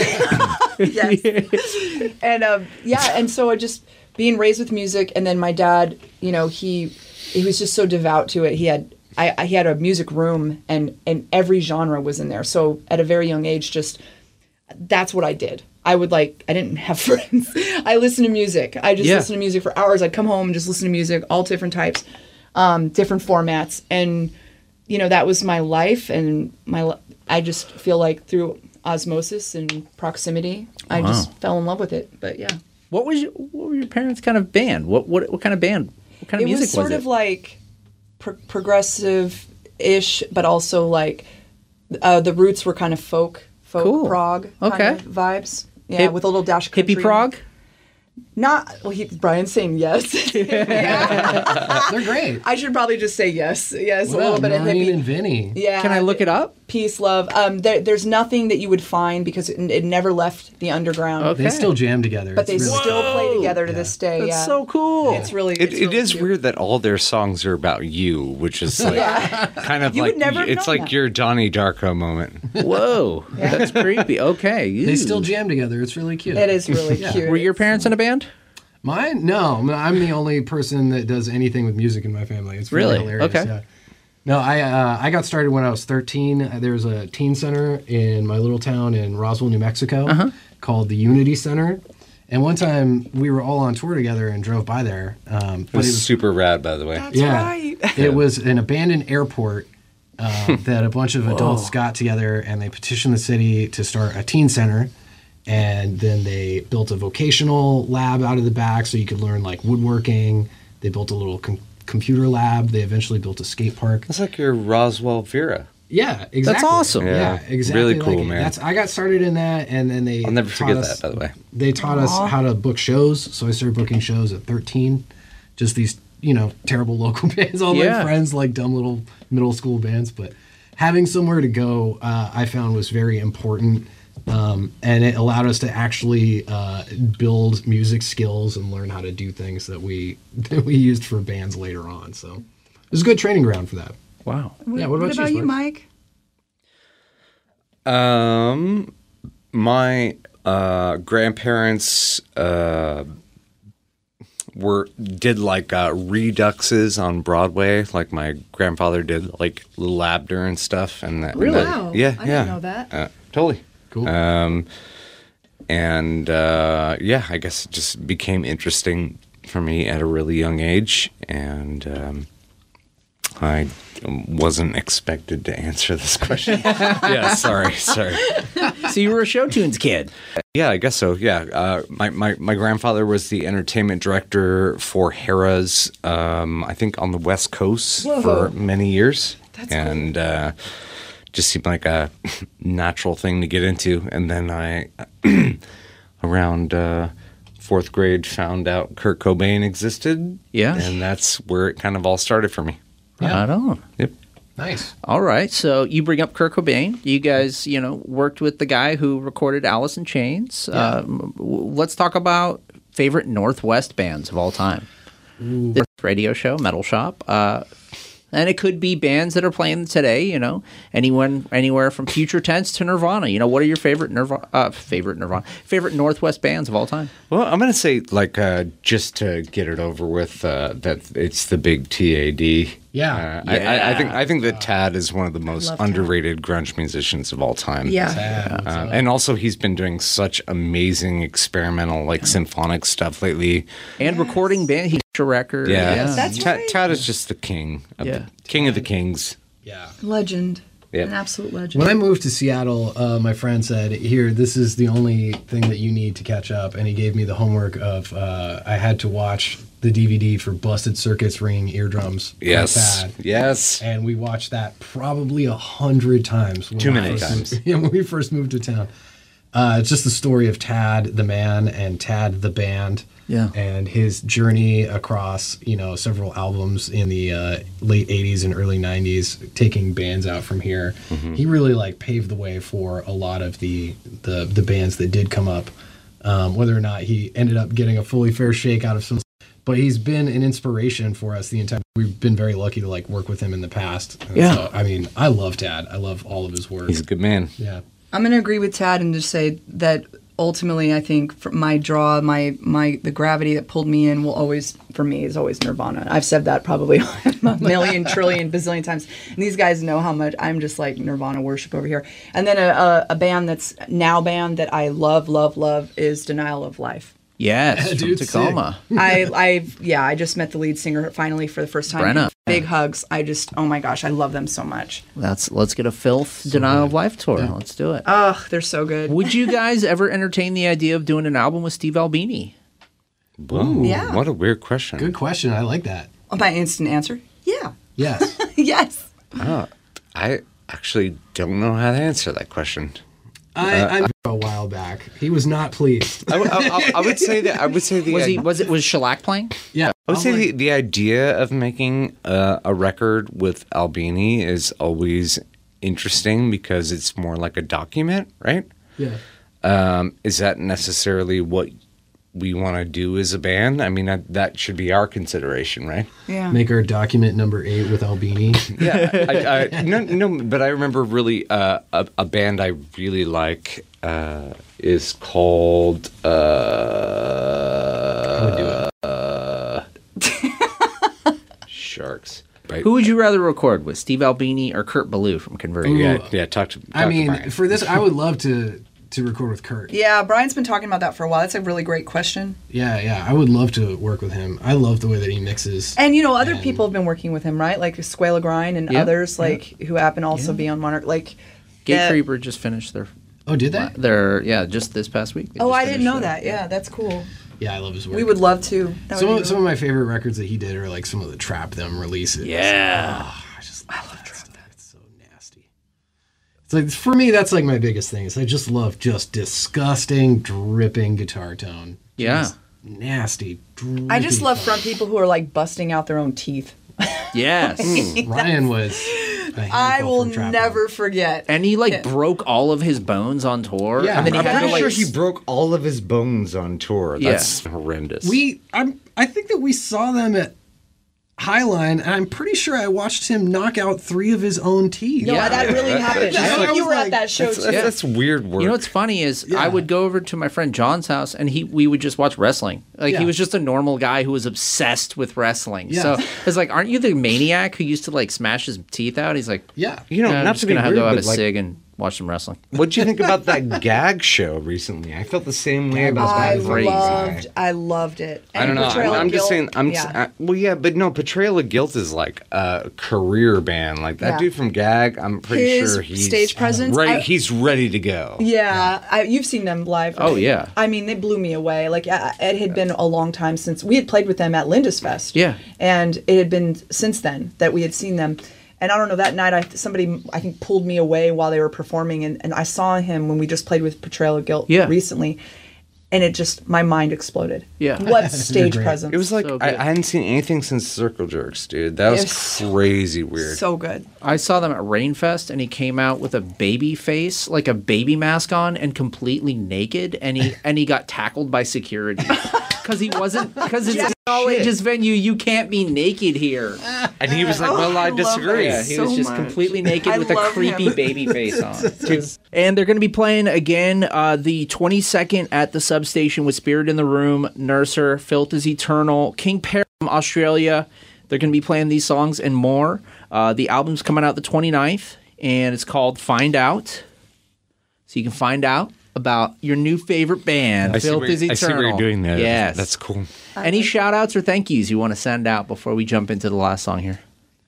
Speaker 7: yes. And um, yeah, and so I just being raised with music, and then my dad, you know, he he was just so devout to it. He had I, I he had a music room, and and every genre was in there. So at a very young age, just that's what I did. I would like I didn't have friends. I listened to music. I just
Speaker 5: Yeah.
Speaker 7: listened to music for hours. I'd come home and just listen to music, all different types, um, different formats, and you know that was my life. And my li- I just feel like through osmosis and proximity, I just fell in love with it. But yeah,
Speaker 5: What was your, what were your parents' kind of band? What what what kind of band? What kind of
Speaker 7: it
Speaker 5: music
Speaker 7: was sort
Speaker 5: it?
Speaker 7: of like pro- progressive-ish, but also like uh, the roots were kind of folk, folk
Speaker 5: Cool.
Speaker 7: prog kind
Speaker 5: Okay.
Speaker 7: of vibes. Yeah,
Speaker 5: Hip-
Speaker 7: with a little dash of country.
Speaker 5: hippie prog.
Speaker 7: Not well. He, Brian's saying yes.
Speaker 8: They're great.
Speaker 7: I should probably just say yes. Yes, a
Speaker 8: Wow,
Speaker 7: little bit of
Speaker 8: Noreen
Speaker 7: hippie.
Speaker 8: and Vinny.
Speaker 7: Yeah.
Speaker 5: Can I look it up?
Speaker 7: Peace, love. Um, there, there's nothing that you would find because it, it never left the underground.
Speaker 5: Okay.
Speaker 8: They still jam together.
Speaker 7: But
Speaker 8: It's
Speaker 7: they
Speaker 8: really
Speaker 7: still
Speaker 8: cool.
Speaker 7: play together to this day.
Speaker 5: That's
Speaker 7: yeah.
Speaker 5: so cool.
Speaker 7: It's really.
Speaker 6: It,
Speaker 7: it's
Speaker 6: it
Speaker 7: really
Speaker 6: is
Speaker 7: cute.
Speaker 6: weird that all their songs are about you, which is like kind of
Speaker 7: You
Speaker 6: like
Speaker 7: would never have
Speaker 6: it's
Speaker 7: known
Speaker 6: like
Speaker 7: that.
Speaker 6: your Donnie Darko moment.
Speaker 5: Whoa, that's creepy. Okay,
Speaker 8: They
Speaker 5: Ew.
Speaker 8: still jam together. It's really cute.
Speaker 7: It is really cute.
Speaker 5: Were your parents in a band?
Speaker 8: Mine? No, I'm the only person that does anything with music in my family. It's really,
Speaker 5: Really?
Speaker 8: hilarious.
Speaker 5: Okay.
Speaker 8: Yeah. No, I uh, I got started when I was thirteen. There was a teen center in my little town in Roswell, New Mexico,
Speaker 5: Uh-huh.
Speaker 8: called the Unity Center. And one time we were all on tour together and drove by there. Um,
Speaker 6: It
Speaker 8: but
Speaker 6: was,
Speaker 8: it was
Speaker 6: super rad, by the way.
Speaker 7: That's
Speaker 8: yeah,
Speaker 7: right.
Speaker 8: it was an abandoned airport um, that a bunch of adults got together and they petitioned the city to start a teen center. And then they built a vocational lab out of the back so you could learn like woodworking. They built a little com- computer lab. They eventually built a skate park.
Speaker 6: That's like your Roswell Vera.
Speaker 8: Yeah, exactly.
Speaker 5: awesome.
Speaker 8: Yeah,
Speaker 6: Yeah,
Speaker 8: exactly.
Speaker 6: really cool,
Speaker 8: like it.
Speaker 6: man.
Speaker 8: That's I got started in that, and then they
Speaker 6: I'll never
Speaker 8: taught
Speaker 6: forget
Speaker 8: us-
Speaker 6: that, by the way.
Speaker 8: They taught us how to book shows. So I started booking shows at thirteen. Just these, you know, terrible local bands. All
Speaker 5: Yeah.
Speaker 8: my friends like dumb little middle school bands, but having somewhere to go, uh, I found was very important. Um, and it allowed us to actually uh, build music skills and learn how to do things that we that we used for bands later on. So it was a good training ground for that.
Speaker 5: Wow.
Speaker 8: Yeah, what about you,
Speaker 7: you,
Speaker 8: Sparks?
Speaker 7: Mike?
Speaker 6: Um, my uh, grandparents uh, were did like uh, reduxes on Broadway. Like my grandfather did like Little Abner and stuff. And that,
Speaker 5: Really?
Speaker 6: and that-
Speaker 7: Wow,
Speaker 6: yeah,
Speaker 7: I didn't
Speaker 6: yeah,
Speaker 7: know that.
Speaker 6: Uh, totally.
Speaker 8: Cool.
Speaker 6: Um, and uh, yeah, I guess it just became interesting for me at a really young age, and um, I wasn't expected to answer this question. yeah, sorry, sorry.
Speaker 5: So you were a show tunes kid.
Speaker 6: Yeah, I guess so. Yeah, uh, my, my my grandfather was the entertainment director for Harrah's, um, I think on the West Coast
Speaker 7: Whoa.
Speaker 6: for many years,
Speaker 7: That's cool.
Speaker 6: and uh, just seemed like a natural thing to get into. And then I, around uh, fourth grade, found out Kurt Cobain existed.
Speaker 5: Yeah.
Speaker 6: and that's where it kind of all started for me.
Speaker 5: Right on.
Speaker 6: Yep.
Speaker 8: Nice.
Speaker 5: All right. So you bring up Kurt Cobain. You guys, you know, worked with the guy who recorded Alice in Chains. Um, w- let's talk about favorite Northwest bands of all time. This radio show, Metal Shop. Uh, and it could be bands that are playing today, you know, anyone, anywhere from Future Tense to Nirvana. You know, what are your favorite Nirvana, uh, favorite Nirvana, favorite Northwest bands of all time?
Speaker 6: Well, I'm going to say, like, uh, just to get it over with, uh, that it's the big T A D.
Speaker 8: Yeah.
Speaker 6: Uh, I, I, I think I think that Tad is one of the most
Speaker 7: Love Tad.
Speaker 6: underrated grunge musicians of all time.
Speaker 7: Yeah.
Speaker 6: Uh, and also, he's been doing such amazing experimental, like, symphonic stuff lately.
Speaker 5: And recording band, he's a record.
Speaker 6: Yeah,
Speaker 7: Yes, that's
Speaker 6: Ta-
Speaker 7: right.
Speaker 6: Tad is just the king, of
Speaker 5: Yeah.
Speaker 6: the, king of the kings.
Speaker 8: Yeah.
Speaker 7: Legend.
Speaker 6: Yep.
Speaker 7: An absolute legend.
Speaker 8: When I moved to Seattle, uh, my friend said, "Here, this is the only thing that you need to catch up," and he gave me the homework of uh, I had to watch the D V D for Busted Circuits Ringing Eardrums. by
Speaker 6: Yes,
Speaker 8: Tad.
Speaker 6: yes.
Speaker 8: And we watched that probably a hundred times. when
Speaker 6: Too
Speaker 8: we
Speaker 6: many
Speaker 8: first
Speaker 6: times.
Speaker 8: moved- yeah, when we first moved to town. Uh, it's just the story of Tad the man and Tad the band.
Speaker 5: Yeah.
Speaker 8: And his journey across, you know, several albums in the uh, late eighties and early nineties, taking bands out from here. He really like paved the way for a lot of the the, the bands that did come up. Um, whether or not he ended up getting a fully fair shake out of some, but he's been an inspiration for us the entire. We've been very lucky to like work with him in the past. And
Speaker 5: Yeah.
Speaker 8: So, I mean, I love Tad. I love all of his work.
Speaker 6: He's a good man.
Speaker 8: yeah.
Speaker 7: I'm going to agree with Tad and just say that ultimately, I think for my draw, my my the gravity that pulled me in will always, for me, is always Nirvana. I've said that probably a million, trillion, bazillion times. And these guys know how much I'm just like Nirvana worship over here. And then a, a, a band that's now band that I love, love, love is Denial of Life.
Speaker 5: Yes, from
Speaker 8: Dude,
Speaker 5: Tacoma.
Speaker 7: I, I, yeah, I just met the lead singer finally for the first time.
Speaker 5: Brenna.
Speaker 7: Big hugs. I just, oh my gosh, I love them so much.
Speaker 5: Let's let's get a Filth Denial of Life tour. Let's do it.
Speaker 7: Ugh, they're so good.
Speaker 5: Would you guys ever entertain the idea of doing an album with Steve Albini?
Speaker 6: Whoa,
Speaker 7: Yeah.
Speaker 6: what a weird question.
Speaker 8: Good question. I like that.
Speaker 7: My instant answer, yeah.
Speaker 8: Yes.
Speaker 7: Yes.
Speaker 6: Oh, I actually don't know how to answer that question.
Speaker 8: I, I a while back. He was not pleased.
Speaker 6: I, I, I, I would say that I would say the
Speaker 5: Was he? Was it? Was Shellac playing?
Speaker 8: Yeah.
Speaker 6: I would say the, the idea of making uh, a record with Albini is always interesting because it's more like a document, right?
Speaker 8: Yeah.
Speaker 6: Um, is that necessarily what we want to do as a band? I mean, that, that should be our consideration, right?
Speaker 7: Yeah.
Speaker 8: Make our document number eight with Albini.
Speaker 6: Yeah, I, I, no, no, but I remember really uh, a, a band I really like uh, is called. Uh,
Speaker 8: I would do it.
Speaker 5: Who would you rather record with, Steve Albini or Kurt Ballou from Converge?
Speaker 6: Yeah, yeah. Talk to. Talk
Speaker 8: I mean,
Speaker 6: to Brian.
Speaker 8: for this, I would love to to record with Kurt.
Speaker 7: Yeah, Brian's been talking about that for a while. That's a really great question.
Speaker 8: Yeah, yeah. I would love to work with him. I love the way that he mixes.
Speaker 7: And, you know, other
Speaker 8: And-
Speaker 7: people have been working with him, right? Like Squala Grind and
Speaker 5: Yeah,
Speaker 7: others, like, who happen to also be on Monarch. Like,
Speaker 5: Gate
Speaker 7: that-
Speaker 5: Creeper just finished their,
Speaker 8: Oh, did they?
Speaker 5: their yeah, just this past week. They
Speaker 7: Oh,
Speaker 5: just
Speaker 7: I didn't
Speaker 5: finished
Speaker 7: know
Speaker 5: their-
Speaker 7: that. Yeah, that's cool.
Speaker 8: Yeah, I love his work.
Speaker 7: We would love to. That
Speaker 8: Some
Speaker 7: would
Speaker 8: of,
Speaker 7: be
Speaker 8: some of my favorite records that he did are like some of the Trap Them releases.
Speaker 5: Yeah.
Speaker 8: Oh, I just love, love Trap Them. It's so nasty. It's like, for me, that's like my biggest thing. Is I just love just disgusting, dripping guitar tone.
Speaker 5: Yeah.
Speaker 8: Just nasty. Dripping
Speaker 7: I just love
Speaker 8: fun.
Speaker 7: front people who are like busting out their own teeth.
Speaker 5: Yes.
Speaker 8: Ryan was. a handful
Speaker 7: I will
Speaker 8: from Trap
Speaker 7: never
Speaker 8: Them.
Speaker 7: forget.
Speaker 5: And he like broke all of his bones on tour.
Speaker 8: Yeah,
Speaker 5: and then he
Speaker 6: I'm
Speaker 5: had to
Speaker 6: pretty
Speaker 5: like
Speaker 6: sure he broke all of his bones on tour.
Speaker 5: Yeah.
Speaker 6: That's horrendous.
Speaker 8: We, I'm, I think that we saw them at Highline, and I'm pretty sure I watched him knock out three of his own teeth.
Speaker 7: No,
Speaker 5: Yeah.
Speaker 7: that really happened. I
Speaker 8: I
Speaker 7: think
Speaker 8: was
Speaker 7: you were
Speaker 8: like,
Speaker 7: at that show
Speaker 6: that's,
Speaker 7: too.
Speaker 6: that's, that's weird work.
Speaker 5: You know what's funny is
Speaker 8: Yeah.
Speaker 5: I would go over to my friend John's house and he we would just watch wrestling. Like
Speaker 8: Yeah.
Speaker 5: he was just a normal guy who was obsessed with wrestling.
Speaker 8: Yeah.
Speaker 5: So it's like, aren't you the maniac who used to like smash his teeth out? He's like,
Speaker 8: Yeah.
Speaker 6: You know,
Speaker 5: "Yeah, I'm
Speaker 6: not
Speaker 5: just
Speaker 6: to be
Speaker 5: gonna have
Speaker 6: weird,
Speaker 5: to have a
Speaker 6: but like,
Speaker 5: cig and watch some wrestling.
Speaker 6: what'd you think about that gag show recently? I felt the same way about
Speaker 7: I
Speaker 6: that.
Speaker 5: crazy.
Speaker 7: loved, I loved it.
Speaker 6: I don't
Speaker 7: And
Speaker 6: know.
Speaker 7: Portrayal
Speaker 6: I'm,
Speaker 7: of
Speaker 6: I'm just
Speaker 7: Guilt,
Speaker 6: saying. I'm
Speaker 7: yeah.
Speaker 6: s- I- well, yeah, but no. Portrayal of Guilt is like a career band. Like that
Speaker 7: Yeah.
Speaker 6: dude from Gag. I'm pretty
Speaker 7: His
Speaker 6: sure he's
Speaker 7: stage presence,
Speaker 6: Right,
Speaker 7: I-
Speaker 6: he's ready to go.
Speaker 7: Yeah, I, you've seen them live.
Speaker 5: Oh, yeah.
Speaker 7: I mean, they blew me away. Like I- it had been a long time since we had played with them at Lindisfest.
Speaker 5: Yeah.
Speaker 7: and it had been since then that we had seen them. And I don't know, that night I somebody I think pulled me away while they were performing, and, and I saw him when we just played with Portrayal of Guilt
Speaker 5: Yeah.
Speaker 7: recently, and it just my mind exploded.
Speaker 5: Yeah.
Speaker 7: what stage
Speaker 8: great.
Speaker 7: presence!
Speaker 6: It was like
Speaker 5: So
Speaker 6: I,
Speaker 5: good.
Speaker 6: I hadn't seen anything since Circle Jerks, dude. That was
Speaker 7: It was so-
Speaker 6: crazy weird.
Speaker 7: so good.
Speaker 5: I saw them at Rainfest and he came out with a baby face, like a baby mask on and completely naked, and he and he got tackled by security. Because he wasn't, because it's an all ages venue, you can't be naked here.
Speaker 6: and he was like, "Well, I
Speaker 7: I love
Speaker 6: disagree."
Speaker 5: Yeah,
Speaker 7: that.
Speaker 5: he
Speaker 7: So
Speaker 5: was just
Speaker 7: much.
Speaker 5: completely naked
Speaker 7: I
Speaker 5: with a
Speaker 7: love
Speaker 5: creepy
Speaker 7: him.
Speaker 5: baby face on. And they're going to be playing again uh, the twenty-second at the Substation with Spirit in the Room, Nurser, Filth is Eternal, King Pear from Australia. They're going to be playing these songs and more. Uh, the album's coming out the twenty-ninth, and it's called Find Out. So you can find out about your new favorite band,
Speaker 6: I see,
Speaker 5: Filth
Speaker 6: where,
Speaker 5: is
Speaker 6: I
Speaker 5: Eternal.
Speaker 6: see what you're doing there.
Speaker 5: Yes.
Speaker 6: That's cool.
Speaker 5: Any shout-outs or thank yous you want to send out before we jump into the last song here?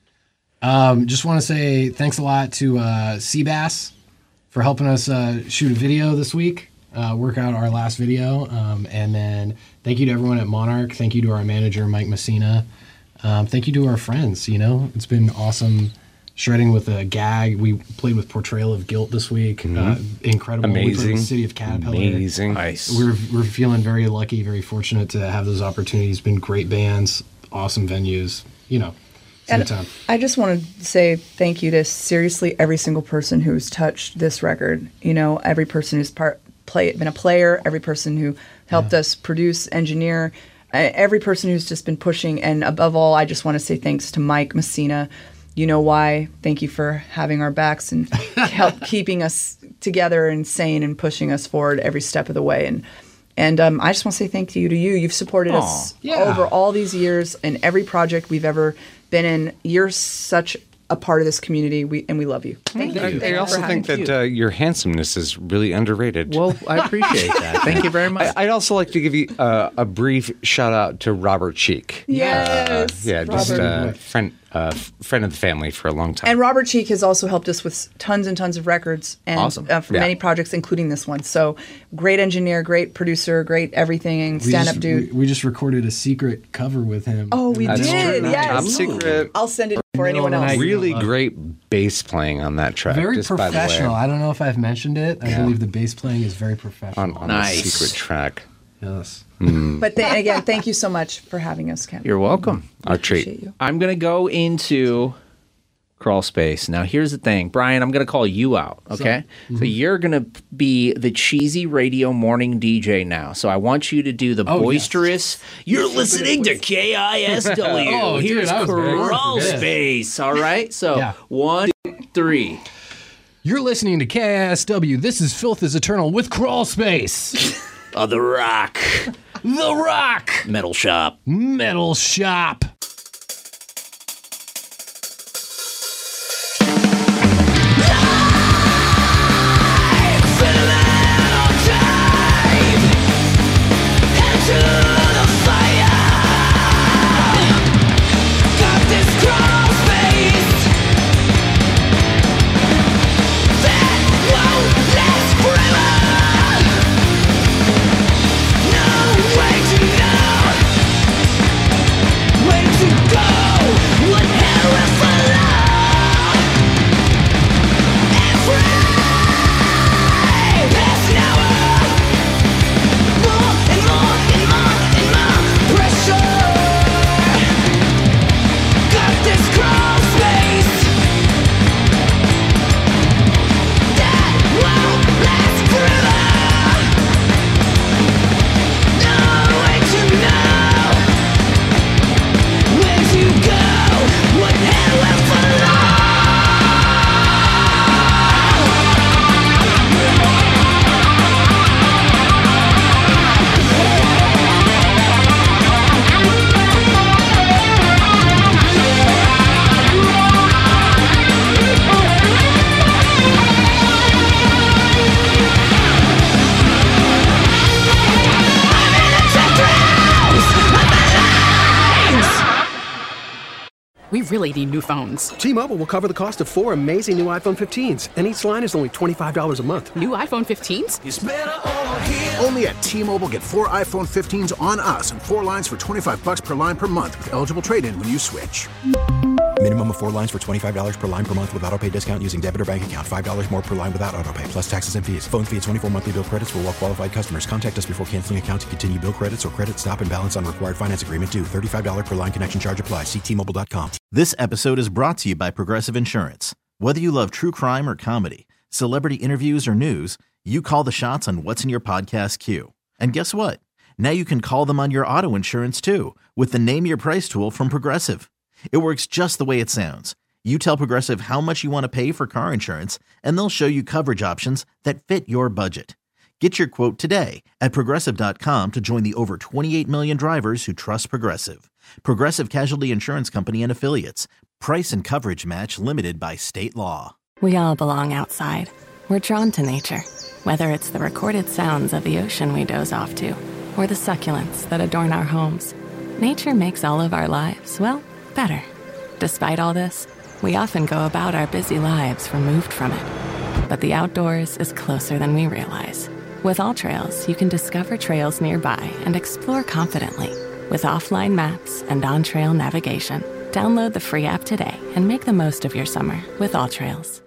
Speaker 8: Um, just want to say thanks a lot to uh, Seabass for helping us uh, shoot a video this week, uh, work out our last video. Um, and then thank you to everyone at Monarch. Thank you to our manager, Mike Messina. Um, thank you to our friends. You know, it's been awesome shredding with a Gag. We played with Portrayal of Guilt this week. Uh, incredible. We played
Speaker 6: Amazing.
Speaker 8: with City of Caterpillar.
Speaker 6: Amazing.
Speaker 5: Nice.
Speaker 8: We're, we're feeling very lucky, very fortunate to have those opportunities. Been great bands, awesome venues. You know, it's a
Speaker 7: And
Speaker 8: good time.
Speaker 7: I just want to say thank you to seriously every single person who's touched this record. You know, every person who's part play been a player, every person who helped us produce, engineer, uh, every person who's just been pushing. And above all, I just want to say thanks to Mike Messina. You know why. Thank you for having our backs and help keeping us together and sane and pushing us forward every step of the way. And and um, I just want to say thank you to you. You've supported us
Speaker 8: yeah.
Speaker 7: over all these years in every project we've ever been in. You're such a part of this community, we and we love you. Thank you.
Speaker 6: I,
Speaker 7: Thank
Speaker 6: I
Speaker 7: you
Speaker 6: also
Speaker 7: for
Speaker 6: think
Speaker 7: having-
Speaker 6: that uh, your handsomeness is really underrated.
Speaker 5: Well, I appreciate that. Thank you very much.
Speaker 6: I, I'd also like to give you uh, a brief shout out to Robert Cheek.
Speaker 7: Yes,
Speaker 6: Yeah, just
Speaker 7: Robert.
Speaker 6: a friend, uh, f- friend of the family for a long time.
Speaker 7: And Robert Cheek has also helped us with tons and tons of records and
Speaker 5: Awesome.
Speaker 7: uh, for
Speaker 6: Yeah.
Speaker 7: many projects, including this one. So great engineer, great producer, great everything, and
Speaker 8: We
Speaker 7: stand up
Speaker 8: just-
Speaker 7: dude.
Speaker 8: We, we just recorded a secret cover with him.
Speaker 7: Oh, we
Speaker 6: That's
Speaker 7: did.
Speaker 6: true.
Speaker 7: Yes.
Speaker 6: Top secret.
Speaker 7: I'll send it for
Speaker 8: Middle
Speaker 7: anyone
Speaker 8: of the
Speaker 7: else.
Speaker 8: night.
Speaker 6: Really
Speaker 8: Love it.
Speaker 6: great bass playing on that track.
Speaker 8: very
Speaker 6: just by the way.
Speaker 8: professional. I don't know if I've mentioned it. I
Speaker 6: Yeah.
Speaker 8: believe the bass playing is very professional.
Speaker 6: on, on
Speaker 5: Nice.
Speaker 6: the secret track.
Speaker 8: yes.
Speaker 7: But th- again, thank you so much for having us, Ken.
Speaker 5: You're welcome.
Speaker 6: Our treat.
Speaker 7: Appreciate you.
Speaker 5: I'm going to go into Crawl Space. Now, here's the thing. Brian, I'm going to call you out, okay? So, you're going to be the cheesy radio morning D J now. So, I want you to do the
Speaker 8: Oh,
Speaker 5: boisterous, you're listening to K I S W.
Speaker 8: Oh, dude,
Speaker 5: Here's
Speaker 8: I was very
Speaker 5: Crawl
Speaker 8: good.
Speaker 5: Space, all right? So,
Speaker 8: Yeah.
Speaker 5: one, two, three.
Speaker 8: You're listening to K I S W. This is Filth is Eternal with Crawl Space.
Speaker 5: Uh, the Rock.
Speaker 8: The Rock
Speaker 5: Metal Shop.
Speaker 8: Metal Shop.
Speaker 9: We really need new phones.
Speaker 10: T-Mobile will cover the cost of four amazing new iPhone fifteens, and each line is only twenty-five dollars a month.
Speaker 9: New iPhone fifteens?
Speaker 2: It's better over here. Only at T-Mobile, get four iPhone fifteens on us and four lines for twenty-five bucks per line per month with eligible trade-in when you switch.
Speaker 3: Minimum of four lines for twenty-five dollars per line per month with autopay discount using debit or bank account. five dollars more per line without autopay, plus taxes and fees. Phone fee at twenty-four monthly bill credits for well-qualified customers. Contact us before canceling account to continue bill credits or credit stop and balance on required finance agreement due. thirty-five dollars per line connection charge applies. See T Mobile dot com.
Speaker 4: This episode is brought to you by Progressive Insurance. Whether you love true crime or comedy, celebrity interviews or news, you call the shots on what's in your podcast queue. And guess what? Now you can call them on your auto insurance too with the Name Your Price tool from Progressive. It works just the way it sounds. You tell Progressive how much you want to pay for car insurance, and they'll show you coverage options that fit your budget. Get your quote today at Progressive dot com to join the over twenty-eight million drivers who trust Progressive. Progressive Casualty Insurance Company and Affiliates. Price and coverage match limited by state law.
Speaker 11: We all belong outside. We're drawn to nature, whether it's the recorded sounds of the ocean we doze off to, or the succulents that adorn our homes. Nature makes all of our lives, well, better. Despite all this, we often go about our busy lives removed from it. But the outdoors is closer than we realize. With AllTrails, you can discover trails nearby and explore confidently. With offline maps and on-trail navigation, download the free app today and make the most of your summer with AllTrails.